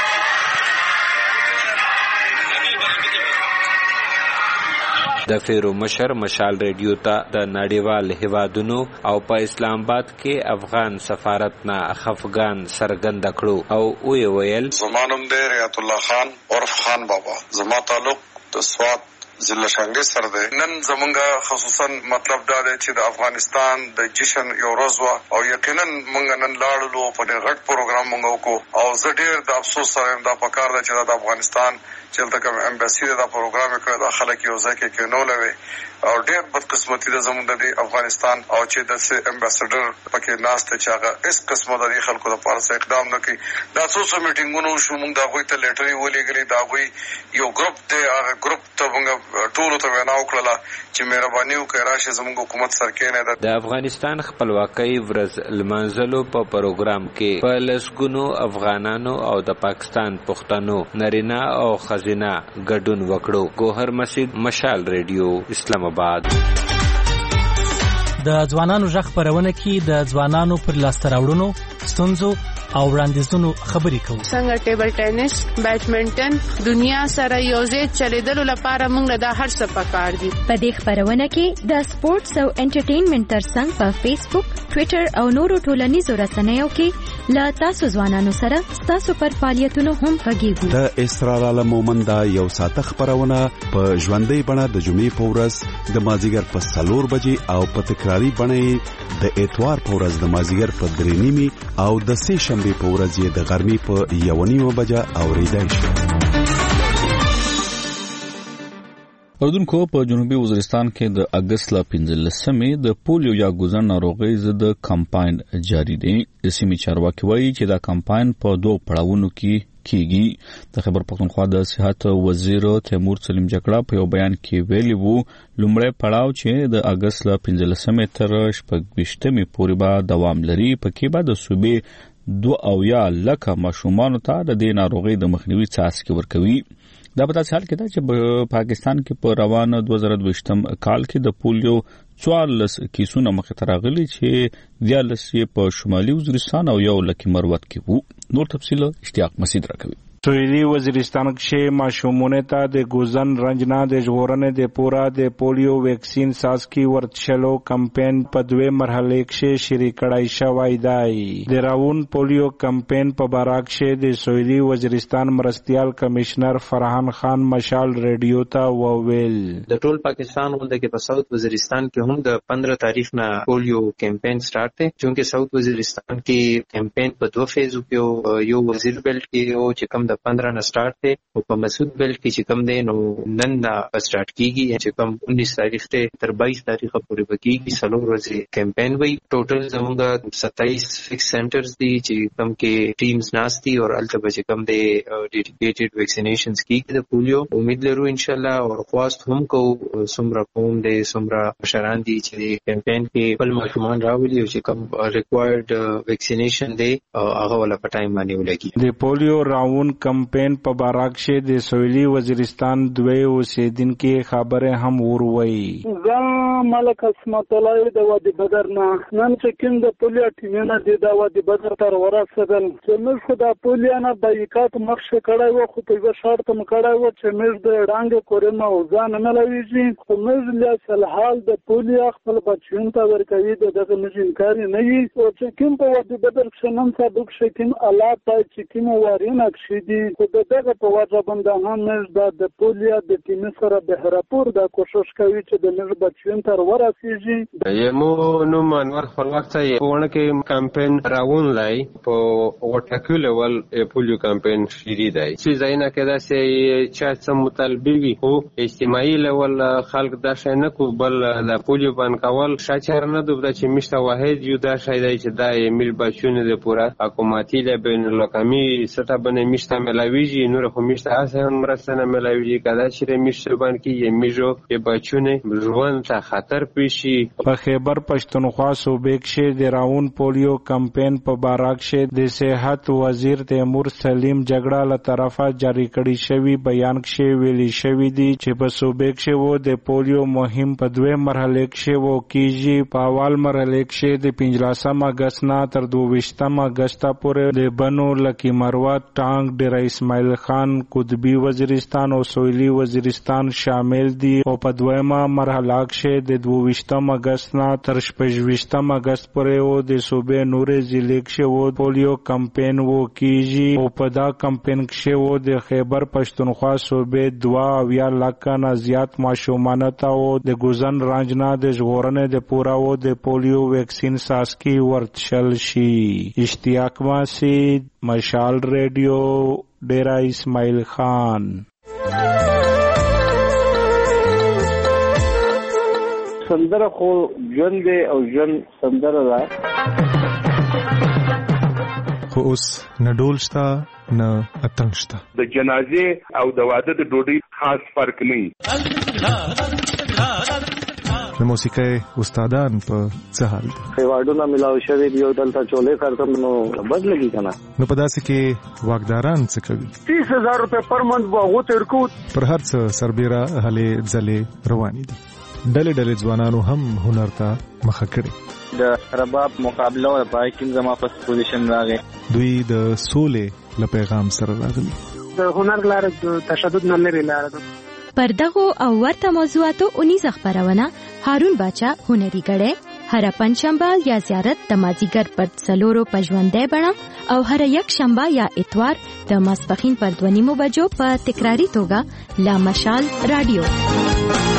د فیرو مشر مشال ریډیو ته د نړیوال هیوادونو او په اسلام آباد کې افغان سفارت نه خفګان څرګند کړو او ویل زما نوم دی ریات الله خان عرف خان بابا. زما تعلق د سوات ضلع شانګې سره دی. نن زمونږ خصوصا مطلب دا دی چې د افغانستان د جشن یو ورځ وه او یقینا مونږ نن لاړلو په ډېر غټ پروګرام مونږ وکړو او زه ډېر د افسوس سره یم دا پکار ده چې د افغانستان چې دلته کوم امباسي دا پروګرام یې کړی دا خلک یو ځای کې کېنولی او ډېر بدقسمتي ده زموږ د افغانستان او چې داسې امباسډر پکې ناست دی چې هغه هېڅ قسمه د دې خلکو دپاره څه اقدام نه کوي. دا څو میټینګونه وشو مونږ د هغوی ته لیټرې ولېږلې. د هغوی یو ګروپ دی هغه ګروپ ته مونږ ټولو ته وینا وکړله چې مهرباني وکړئ راشئ زموږ حکومت سر کښېنئ. د افغانستان خپلواکۍ ورځ لمانځلو په پروګرام کې په لسګونو افغانانو او د پاکستان پښتنو نارینه او ښځینه ګډون وکړو. ګوهر مسعود مشال ریډیو اسلام آباد. د ځوانانو غږ خپرونه کې د ځوانانو پر لاسته راوړنو، ستونزو او وړاندیزونو خبرې کوو. څنګه ټیبل ټینس، بیډمنټن دنیا سره یوځای چلیدلو لپاره موږ له دا هر څه پکار دي. په دې خبرونه کې د سپورتس او انټرټینمنټ ترڅنګ په فیسبوک، ټوئیټر او نورو ټولنیزو رسنیو کې له تاسو ځوانانو سره تاسو پر فعالیتونو هم غږیږو. د اسرار عالم مومند یو ساعته خبرونه په ژوندۍ بڼه د جمعې په ورځ د مازیګر په 4 بجې او په تکراری بڼه د اتوار په ورځ د مازیګر په 3:30 او د سه شنبه په ورځ یې د غرمې په 1:30 بجې اوریدای شي. اردوونکو په جنوبي وزیرستان کې د اگست لا 15مې د پولیو یا ګوزن ناروغۍ ضد کمپاین جاری دی. د سیمې چارواکي وایي چې دا کمپاین په 2 پړاوونو کې کیږي. د خیبر پختونخوا د صحت وزیر تیمور سلیم جګړه په یو بیان کې ویلي وو لومړی پړاو چې د اگست لا 15مې تر 26مې پورې به دوام لري. پکې به د صوبې 2 لکه ماشومانو ته د دې ناروغۍ د مخنیوي څاڅکي ورکوي. دا په داسې حال کې ده چې پاکستان کې په روان 2022 کال کې د پولیو 14 کیسونه مخې ته راغلي چې 14 په شمالي وزیرستان او 1 لکه مروت کې وو. نور تفصیل اشتیاق مسعود راکوي. سویلی وزیرستان کې ماشومونه ته د ګوزن رنج نه د ژغورنې د پورا د پولیو ویکسین ساسکی ورتشلو کمپاین په 2 مرحله کې شریک کړای شوی دی. د راون پولیو کمپاین په باراک کې د سویلی وزیرستان مرستیال کمشنر فرحان خان مشال ریډیو ته وویل د ټول پاکستان غونډه کې په ساوث وزیرستان کې هم د 15 تاریخ نه پولیو کمپاین سٹارټ دی. چونکه ساوث وزیرستان کې کمپاین په 2 فیزو کې یو وزیر بیلټ کې او چې کم د 15 نه سٹارټ دی او په مسعود بیلټ کې چې کوم دی نو نن سٹارټ کیږي چې کوم 19 تاریخ ته تر 22 تاریخ پورې بکیږي 3 ورځې کمپاین وي. ټوټل زموږ 27 فکس سنټرز دي چې کوم کې ټیمز ناشتي او الته به کوم دی ډیډیکیټډ ویکسینیشنز کیږي د پولیو. امید لرو ان شاء الله او خواست هم کو سمره قوم دی سمره مشران دي چې کمپاین کې خپل ماشومان راولي او چې کوم ریکوایرډ ویکسینیشن دی هغه ولا په ټایم باندې ولګي. د پولیو راون کمپاین په باراکشه د سویلي وزیرستان دوی اوسیدونکو خبره هم وروي. زه ملک اسمت الله د وادي بدر نه نن چې کوم د پولیو ټیمونه د وادي بدر تر ورسېدل چې موږ خو د پولیو نه بایکاټ مخشه کړای و خو په شرط مکړای و چې موږ د رنګ کورم او ځان نه لويږي خو موږ له سلحال د پولیو خپل بچیون ته ورکوي دغه موږ انکار نه وي او چې کوم په وادي بدر کې نن سبق شکیم الله پای چې کوم وارینه کشي دي خو دغه په وجه باندې هم موږ د پولیو د ټیم سره به راپور د کوشش کوي چې د موږ بچیون تر ورسیږي. یمو نو منور خپلواک ته ونه کې کمپاین راون لای په وټاکو لیول پولیو کمپاین شری دی چې زاینه کې دا چې چې مطالبه وي خو اجتماعي لیول خلک دا شای نه کو بل د پولیو باندې کول شاچر نه دوه چې مشته واحد یو دا شای دی چې دا مل بچونه د پورا حکومتي له بین الاقوامي سطح باندې مشته ملاویږي نور خو مشته اسه مرسته نه ملاویږي کله چې مشته باندې کې میجو په بچونه ژوند ته خطر پیشي. په خیبر پښتونخوا صوبې کې د راون پولیو کمپاین په باراکشه د صحت وزیر تیمور سلیم جګړه له طرفه جاری کړی شوی بیان کې ویلي شوی دی چې په صوبې کې وو د پولیو مهم په دوه مرحله کې وو کیږي. په اول مرحله کې د 15 اگست نه تر 22 اگست پورې د بنو لکی مروت ټانګ ډیر اسماعیل خان قطبی وزیرستان او سویلی وزیرستان شامل دي او په دویمه مرحله کې د 22 اگست نه تر 26 اگست پورې او د صوبې نورې ضلع کې وو پولیو کمپاین وو کیږي او په دا کمپاین کې وو د خیبر پښتونخوا صوبې 2 لک نه زیات ماشومان ته او د ګوزن رانج نه د ژغورنې د پورا او د پولیو ویکسین ساسکی ورتشل شي. اشتیاق ماسید مشال ریډیو ډیرا اسماعیل خان. سندره خو ژوند دی او ژوند سندره ده خو اوس نه ډول شته نه اتڼ شته. د جنازې او د واده د ډوډۍ خاص فرق نه. د موسیقۍ استادان په څه حال دي؟ ایوارډونه ملاو شوي دي او دلته چولې کارتم نو بد لګي کنه. نو په داسې کې واکداران څه کوي؟ 30,000 روپے پر منت باغو تیر کو پر هر څه سربېره هلې ځلې روانې دي. ډلې ځوانانو هم هنر ته مخه کړي. د رباب مقابله او پای کې زما په پوزیشن راغی. دوی د سولې له پیغام سره راغلي. د هنر لار د تشدد نه لري لار ده. پر دغو او ورته موضوعاتو 19 خبرونه هارون باچا هنري غړې هر پنځشنبه یا زیارت د مازیګر پر څلورو پژوندې بڼه او هر یک شنبه یا اتوار د ماسپخین پر 2:30 بجو په تکراری توګه لا مشال رادیو.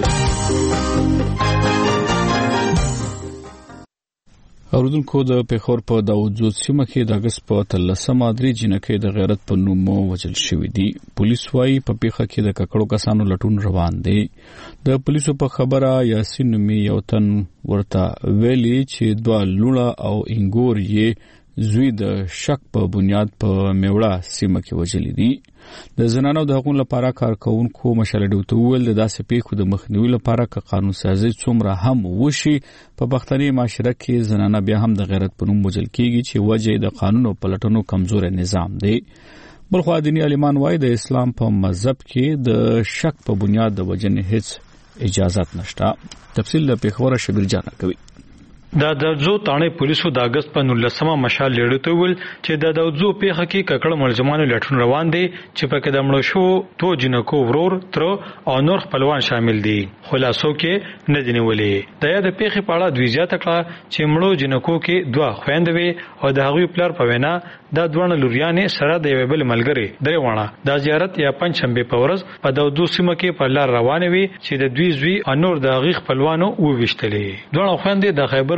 اوردونکو د پیښور په داوودزود سیمه کې د اگست په 13 درې جنکې د غیرت په نوم وژل شوې دي. پولیس وايي په پیښه کې د ککړو کسانو لټون روان دی. د پولیسو په خبره یاسین نومي یو تن ورته ویلي چې 2 لوڼه او انګور یې زوی د شک په بنیاد په میوړه سیمه کې وژلي دي. د زنانو د حقوقو لپاره کارکونکو مشالډو ته ویل د داسې پیښو د مخنیوي لپاره که قانون سازي څومره هم وشي په پښتني معاشره کې زنانه بیا هم د غیرت په نوم وژل کیږي چې وجه د قانون او پلټنو کمزور نظام دی. بلخو دیني عالمان وايي د اسلام په مذهب کې د شک په بنیاد د وجنې هیڅ اجازه نشته. تفصیل له پیښور شبیر جان کوي. د داوودزو تانه پولیسو د اگست په 19 مشال لیډو ته ویل چې د داوودزو پیښه کې ککړ ملزمانو لټون روان دي چې په کې د مړو شو تو جنکو ورور تر او نور خپلوان شامل دي. خلاصو کې نه دي نیولې. د یاد پیښې په اړه دوی زیاته کړه چې مړو جنکو کې 2 خويندوي او د هغوی پلار په وینا د دوه لوريانې سره د یو بل ملګری درې وانه د زیارت یا پنځشنبه په ورځ په داوودزو سیمه کې په لار روانې وي چې د دوی زوی انور د غیخ خپلوانو وويشتلې. دوه خويندې د خیبر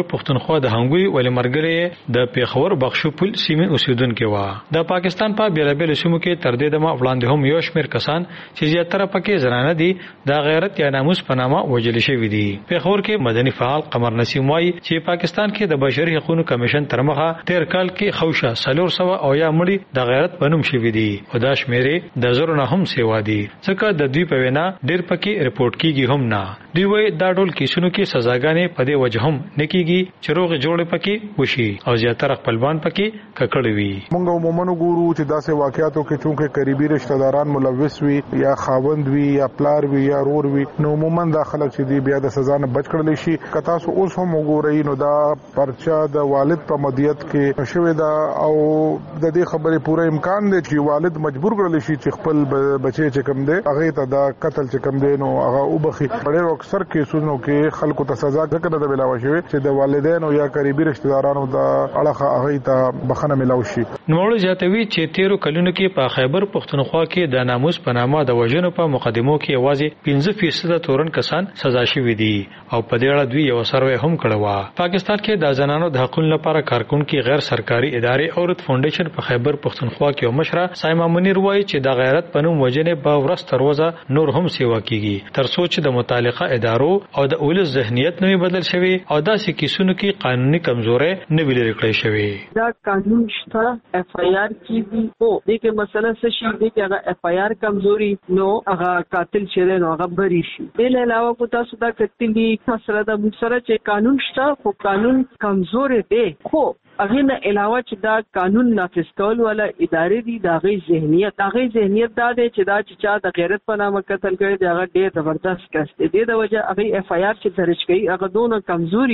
خیبر پختونخوا د هنګوي ولې مرګره د پیښور بخشو پل سیمه اوسیدونکو و د پاکستان په بیلابل سیمو کې تر دې دمه وړاندې هم یو شمېر کسان چې زیاتره پکې زنانه دي د غیرت یا ناموس په نامه وژل شوي دي. پیښور کې مدني فعال قمر نسیم وايي چې پاکستان کې د بشري حقوقو کمیشن تر مخه 13 کال کې خوشه 400 او یا مړي د غیرت په نوم شوي دي او دا شمیرې د زرو نه هم سیوا دي ځکه د دوی په وینا ډېر پکې رپورټ کیږي هم نه. دوی وایي دا ډول کیسونو کې سزاګانې په دې وجه هم نکېږي چې روغ جوړ پکې وشي او زیاتره خپلوان پکې ککړ وي. موږ عموما ګورو چې داسې واقعاتو کې چونکه قریبي رشتہ داران ملوث وي یا خاوند وي یا پلار وي یا رور وي نو عموما دا خلک چې دی بیا د سزا نه بچ کړل شي. که تاسو اوس هم وګورئ نو دا پرچا د والد په مدیت کې شوی دا او د دې خبرې پوره امکان دی چې والد مجبور کړل شي چې خپل بچي چې کم دی هغه ته دا قتل چې کم دی نو هغه وبخي. ډېر اکثر کیسونو کې خلکو ته سزا ځکه نه ملاوي شي چې د والدینو یا قریبي رشتہ دارانو د اړه هغه ته بخنه ملاوي شي. نوړو جاتوي چې 13 کلونو کې په خیبر پختونخوا کې د ناموس په نامه د وژنو په مقدمو کې یوازې 15% تورن کسان سزا شوي دي او په دې اړه دوی یو سروې هم کړو. پاکستان کې د زنانو د حقوقو لپاره کارکونکو غیر سرکاري ادارې اورت فاونډیشن په خیبر پختونخوا کې یو مشره سایما منیر وایي چې د غیرت په نوم وژنې په ورځ تر ورځې نور هم سیوا کیږي تر څو چې د متعلقه ادارو او د اولس ذهنیت نوې بدل شوی او داسې کیسونو کې قانوني کمزوري نه ویل کېږي شوی. دا قانون شته اف آی آر کیږي او دغه مسله څه شي دی چې هغه اف آی آر کمزوري نو هغه قاتل شری نو هغه بری شي. بل علاوه کو تاسو دا کتلی مسله د مسره چې قانون شته خو قانون کمزور دی خو هغه نه علاوه چې دا قانون نافذ کول ولا ادارې دي دا غي ذهنیت دا دی چې دا چې چا د غیرت په نامه قتل کړي دا هغه ډېر زبردست کس دی د وجه هغه اف آی آر چې درج کړي هغه دونه کمزوري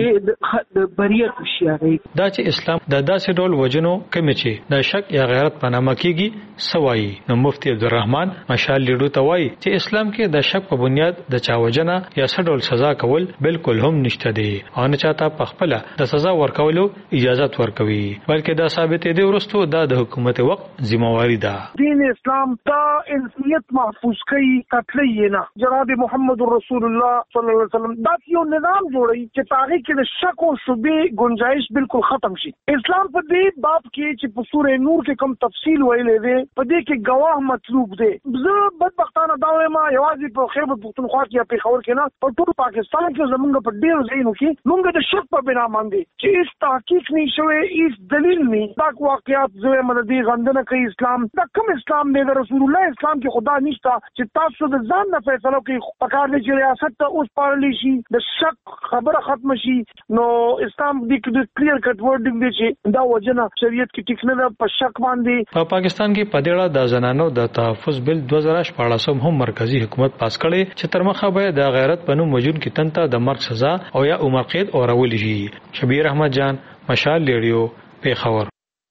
چې د بریت شي. هغه دا چې اسلام د داسې ډول وجنو کمی چې د شک یا غیرت په نامه کېږي سوای نو مفتی عبدالرحمن مشال لیډو ته وایي چې اسلام کې د شک په بنیاد د چا وجنه یا څه ډول سزا کول بالکل هم نشته دی او نه چاته په خپل د سزا ورکولو اجازه ورکوي بلکې دا ثابت دی ورستو دا د حکومت وخت ذمہواری ده. دین اسلام دا انسانیت محفوظ کوي قتلې نه. جناب محمد رسول الله صلی الله علیه وسلم دا یو نظام جوړي چې تاغي کې د شک او شبهه گنجائش بالکل ختم شي. اسلام په دې باب کې چې په سورې نور کې کوم تفصیل ویلې ده په دې کې گواه مطلوب دی. زه بدبختانه دا وایم یوازې په خیبر پختونخوا کې یا پیښور کې نه په ټول پاکستان کې زمونږ په ډېر ځایونو کې موږ د شک په بنا باندې چې هیڅ تحقیق نشوي هیڅ دلیل نه دا واقعیات زوی مددي غندنه کوي. اسلام دا کوم اسلام دی د رسول الله اسلام کې خدا نشته چې تاسو د ځان نه فیصله کوي پکار دی چې ریاست ته اوس پارلی شي د شک خبره ختم شي. نو اسلام د کلیر کټ ورډینګ دی چې دا وجنه شریعت کې ټیک نه په شک باندې. په پاکستان کې په دې اړه د زنانو د تحفظ بل 2014 هم مرکزی حکومت پاس کړي چې تر مخه به د غیرت په نوم وجون کې تنته د مرګ سزا او یا عمر قید اورول شي. شبیر احمد جان مشال لیډیو پیښور.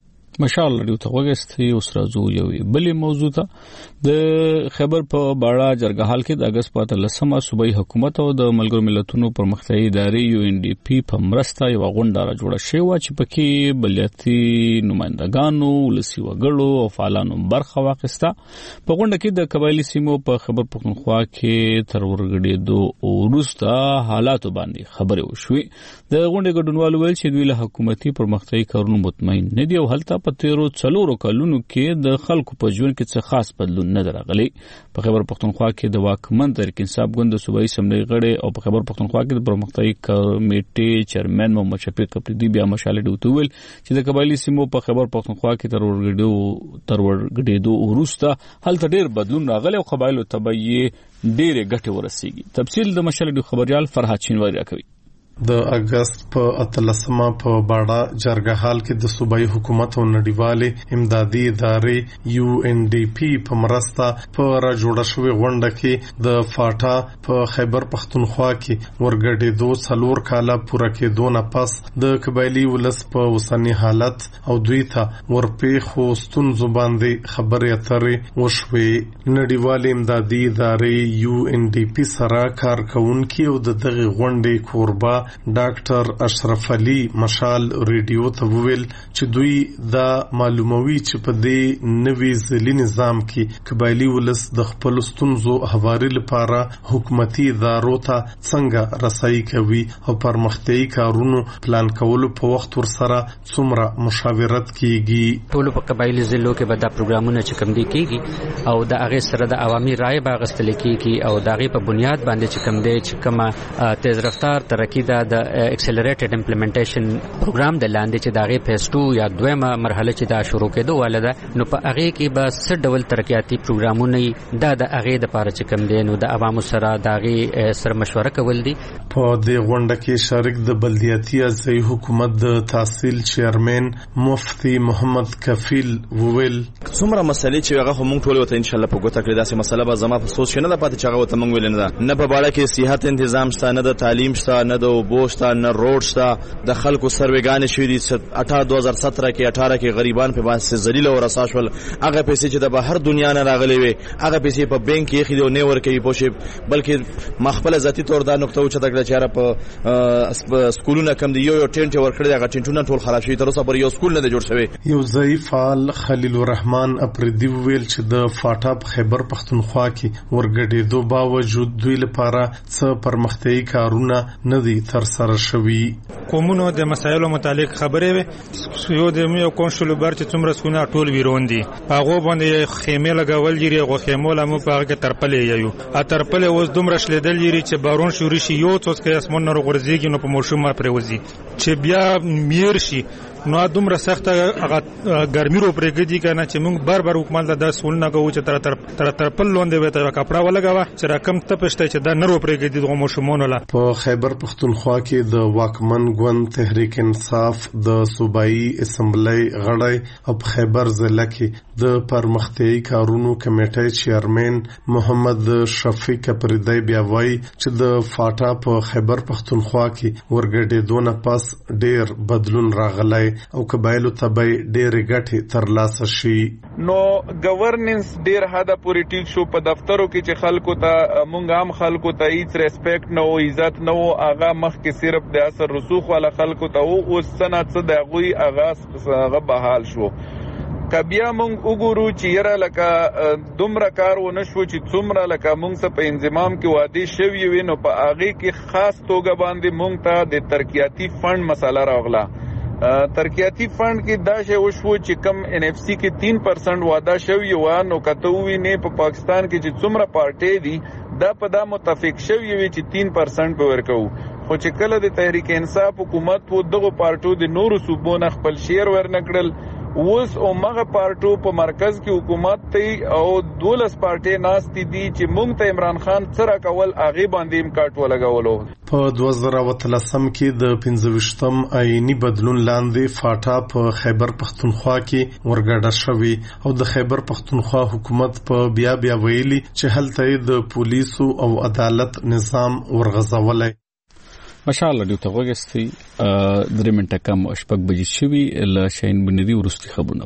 مشال لیډیو ته وګستي اوس راځو یو بلې موضوع ته د خیبر په باړه جرګهال کې د اگست په 13مه صوبایي حکومت او د ملګرو ملتونو پرمختیایي ادارې یو ان ډي پی په مرسته یو غونډه را جوړه شوې و چې پکې بلدیاتي نمائندګانو ولسي وګړو او فعالانو برخه واخیسته. په غونډه کې د قبایلی سیمو په خیبر پختونخوا کې تر ورګډېدو وروسته حالاتو باندې خبرې وشوې. د غونډې ګډونوالو ویل چې دوی له حکومتي پرمختیایي کارونو مطمئن نه دي او هلته په 13 کلونو کې د خلکو په ژوند کې څه خاص بدلون نه درغلي. په خیبر پختونخوا کې د واکمن تحریک انصاف ګوند صوبایي اسمبلی غړي او په خیبر پختونخوا کې د پرمختیایي کمیټې چیرمن محمد شفیق قپریدي بیا مشال لیډیو ویل چې د قبایلی سیمو په خیبر پختونخوا کې تر ورګډېدو وروسته هلته ډېر بدلون راغلی او قبایلو ته به یې ډېرې ګټې ورسیږي. تفصیل د مشال لیډیو خبريال فرحت شینواری راکوي. د اگست په 13مه په باړه جرګهال کې د صوبایي حکومت او نړیوالې امدادي ادارې یو ان ډي پی په مرسته په را جوړه شوې غونډه کې د فاټا په خیبر پختونخوا کې ورګډېدو 4 کاله پوره کېدو نه پس د قبایلی ولس په اوسنی حالت او دوی ته ورپېښو ستونزو باندې خبرې اترې وشوې. نړیوالې امدادي ادارې یو ان ډي پی سره کار کوونکي او د دغه غونډې کوربه ډاکټر اشرف علي مشال ریډیو ته وویل چې دوی دا معلوموي چې په دې نوي ځلي نظام کې قبایلی ولس د خپل ستونزو هواري لپاره حکومتي ادارو ته څنګه رسایي کوي او پرمختیايي کارونو پلان کولو په وخت ورسره څومره مشاورت کیږي. ټول په قبایلی ضلعو کې به دا پروګرامونه چې کوم دي کیږي او د هغه سره د عوامي رائے باغستل کیږي او د هغه په بنیاد باندې چې کوم دی چې کومه تیز رفتار ترقی د اکسلریټډ امپلیمنټیشن پروګرام د لاندې چې د هغه فیز 2 یا دویمه مرحله چې دا شروع کېدو ولده نو په هغه کې به څه ډول ترقیاتي پروګرامونه د هغه د لپاره چې کوم دی نو د عوامو سره د هغه سره مشوره کول دي. په دې غونډه کې شریک د بلدیاتي ځای حکومت د تحصیل چیرمن مفتی محمد کفیل وویل څومره مسلې چې هغه موږ ټول وته ان شاء الله په ګوته کړی داسې مسله به زما په سوچ نه ده پاتې چې هغه وته موږ ویل نه په بالا کې صحت تنظیم شته نه د تعلیم شته نه د اوبو شته نه روډ شته د خلکو سروېګانې شوې دي 2017 کې 18 کې غریبان په باندې ذلیل او رسوا شول هغه پیسې چې د بهر دنیا نه راغلي وي هغه پیسې په بانک کې خېدو نه ورکوي پوښي بلکې مخبل ذاتی تور دا نقطه چې دغه چاره په سکولونو کم دی یو ټینټ ورکړی هغه ټینټونه ټول خراب شوي تر اوسه پر یو سکول نه جوړ شوی. یو ضعیف فعال خلیل الرحمن اپریدی ویل چې د فاټا په خیبر پختونخوا کې ورګډېدو باوجود دوی لپاره څه پرمختیايي کارونه نه دي تر سره شوي. قومونو د مسایلو متعلق خبرې وي یو د یو کونسل بر چې څومره سکونه ټول ویرون دي هغه باندې خیمه لګول جری غو خیمه لمو په هغه ترپلې یو اترپلې اوس دومره شلیدل جری چې بارون شوري شي یو څوس کې اسمن نور غورځيږي نو په موشومه پروزي چې بیا میر شي نو دومره سخت هغه ګرمي رو پرېږدي کنه چې موږ بار حکومت له 10 ول نه کوو چې تر ترپل لوندې وته کپڑا ولګاوه چې رقم ته پښته چې دا نرو پرېږدي دغه موشمون له. په خیبر پختونخوا کې د واکمن ګوند تحریک انصاف د صوبایي اسمبلی غړی او په خیبر ضلع کې د پرمختیايي کارونو کمیټې چیرمن محمد شفیق پردی بیا وایي چې د فاټا په خیبر پختونخوا کې ورګډېدو نه پس ډېر بدلون راغلی او قبایلو ته به ډېرې ګټې ترلاسه شي. نو گورننس ډېر حدا پورې ټیک شو په دفترو کې چې خلکو ته مونږ عام خلکو ته هیڅ ریسپیکټ نه او عزت نه او هغه مخکې صرف د اثر رسوخ والا خلکو ته او اوس سنت څه د غوي هغه بحال شو. کبیا مونږ وګورو چې یره لکه دومره کار و نشو چې څومره لکه مونږ څه په انضمام کې وادي شوی وي نو په هغه کې خاص توګه باندې مونږ ته د ترقیاتی فند مسله راغله. ترقیاتی فند کې دا شی وشو چې کم ان اف سی کې 3% وعده شوی و نو کته وی نه په پاکستان کې چې څومره پارټي دي دا په دا متفق شوی وي چې 3% به ورکو خو چې کله د تحریک انصاف حکومت وو دغه پارټو د نورو صوبونو خپل شیر ورنکړل اوس او مغه پارټو په مرکز کې حکومت ته او 12 پارټي ناشتي دي چې مونږ ته عمران خان سره کول اغه باندې امکاټ ولګولو. په 2013 کې د 25م آئینی بدلون لاندې فاټا په خیبر پختونخوا کې ورګډه شوی او د خیبر پختونخوا حکومت په بیا ویلي چې هلته د پولیسو او عدالت نظام ورغځولای. ماشاءالله ډیو ته وګستي 3 منټه کم شپږ بجې شوي ل شاین بنری ورستي خبرونه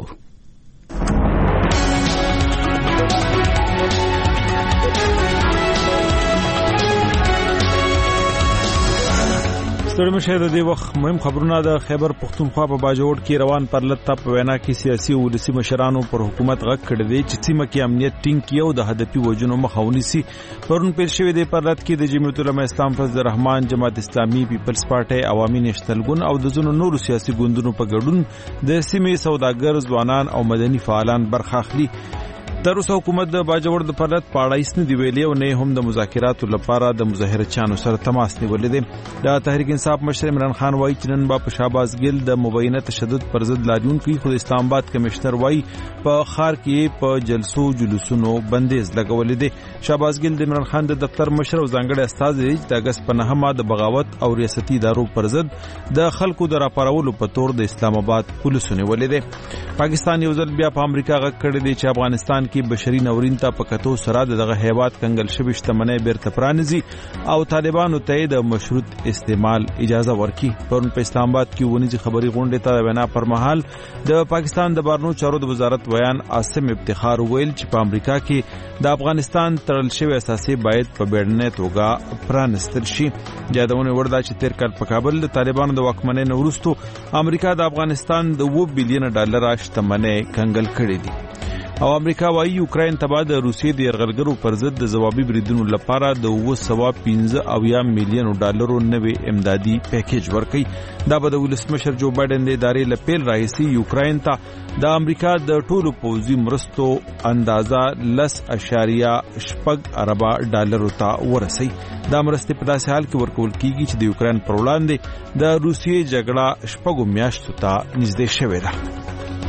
ستړي مشه د دې وخت مهم خبرونه د خیبر پختونخوا په باجوړ کې روان پرلط په وینا کې سیاسي او ولسي مشرانو پر حکومت غږ کړی دی چې سیمه کې امنیت ټینګ کیو د هدفي وجونو مخاوني سي پرون پیښ شوی دی پرلط کې د جمعیت العلماء اسلام فضل الرحمن جماعت اسلامي پیپلز پارټي عوامي نېشنل ګوند او د ځینو نورو سیاسي ګوندونو په ګډون د سیمې سوداګر ځوانان او مدني فعالان برخه اخلي. تر اوسه حکومت د باجوړ د پرلط پاړه هیڅ نه دی ویلي او نه هم د مذاکراتو لپاره د مظاهره چانو سره تماس نیولې دي. د تحریک انصاف مشر عمران خان وایي چې نن په شهباز ګل د مبینه تشدد پر ضد لاریون کوي خو اسلام آباد کمشنر وایي په خار کې په جلسو جلوسونو بندیز لګولې دي. شهباز ګل د عمران خان د دفتر مشر او ځانګړي استاد دی چې د اگست په 9 د بغاوت او ریاستي ادارو پر ضد د خلکو د راپارولو په تور د اسلام آباد پولیسو نیولې دي. پاکستان یو ځل بیا په امریکا غږ کړی دی چې افغانستان کې کې بشري ناورین ته په کتو سره دغه هیواد کنګل شوی شتمنۍ بیرته پرانیزي او طالبانو ته د مشروط استعمال اجازه ورکړي. پرون په اسلام آباد کې ونیزي خبري غونډې ته وینا پر مهال د پاکستان د بهرنیو چارو د وزارت ویان عاصم افتخار ویل چې په امریکا کې د افغانستان تړل شوی اساسي باید په بیړنۍ توګه پرانستل شي. یادونه وردا چې تیر کال په کابل د طالبانو د واکمنۍ نه وروسته امریکا د افغانستان د $2 بلین شتمنۍ کنګل کړې دي او امریکا وايي یوکرين ته د روسیې د یرغلګرو پر ضد د ځوابي بریدونو لپاره د $115 ملیون نوې امدادي پیکیج ورکړي. دا به د ولسمشر جو بایدن د ادارې لپیل راهیسي یوکرين ته د امریکا د ټولو پوځي مرستو اندازه $10.6 ارب ته ورسي. دا مرستې په داسې حال کې ورکول کیږي چې د یوکرين پر وړاندې د روسیې جګړه 6 میاشتو ته نږدې شوې ده.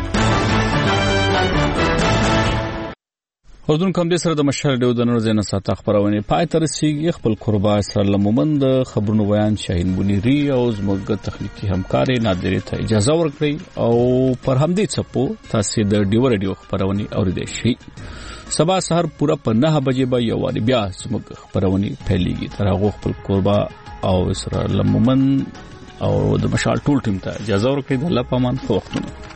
اردن کوم د سره د مشر ډیو د نور زینه ساته خبرونه پای تر سیږي خپل قربا سره لمومند خبرونو بیان شاهین بنيري او زموږ تخنیکی همکاري نادری ته اجازه ورکړي او پر همدې چپو تاسو د ډیو رادیو خبرونه اوریدئ شي. سبا سحر پورا په 9 بجې به یو واری بیا زموږ خبرونه پھیلیږي. تر هغه خپل قربا او سره لمومند او د مشال ټول ټیم ته اجازه ورکړي. د الله پامان خو وختونه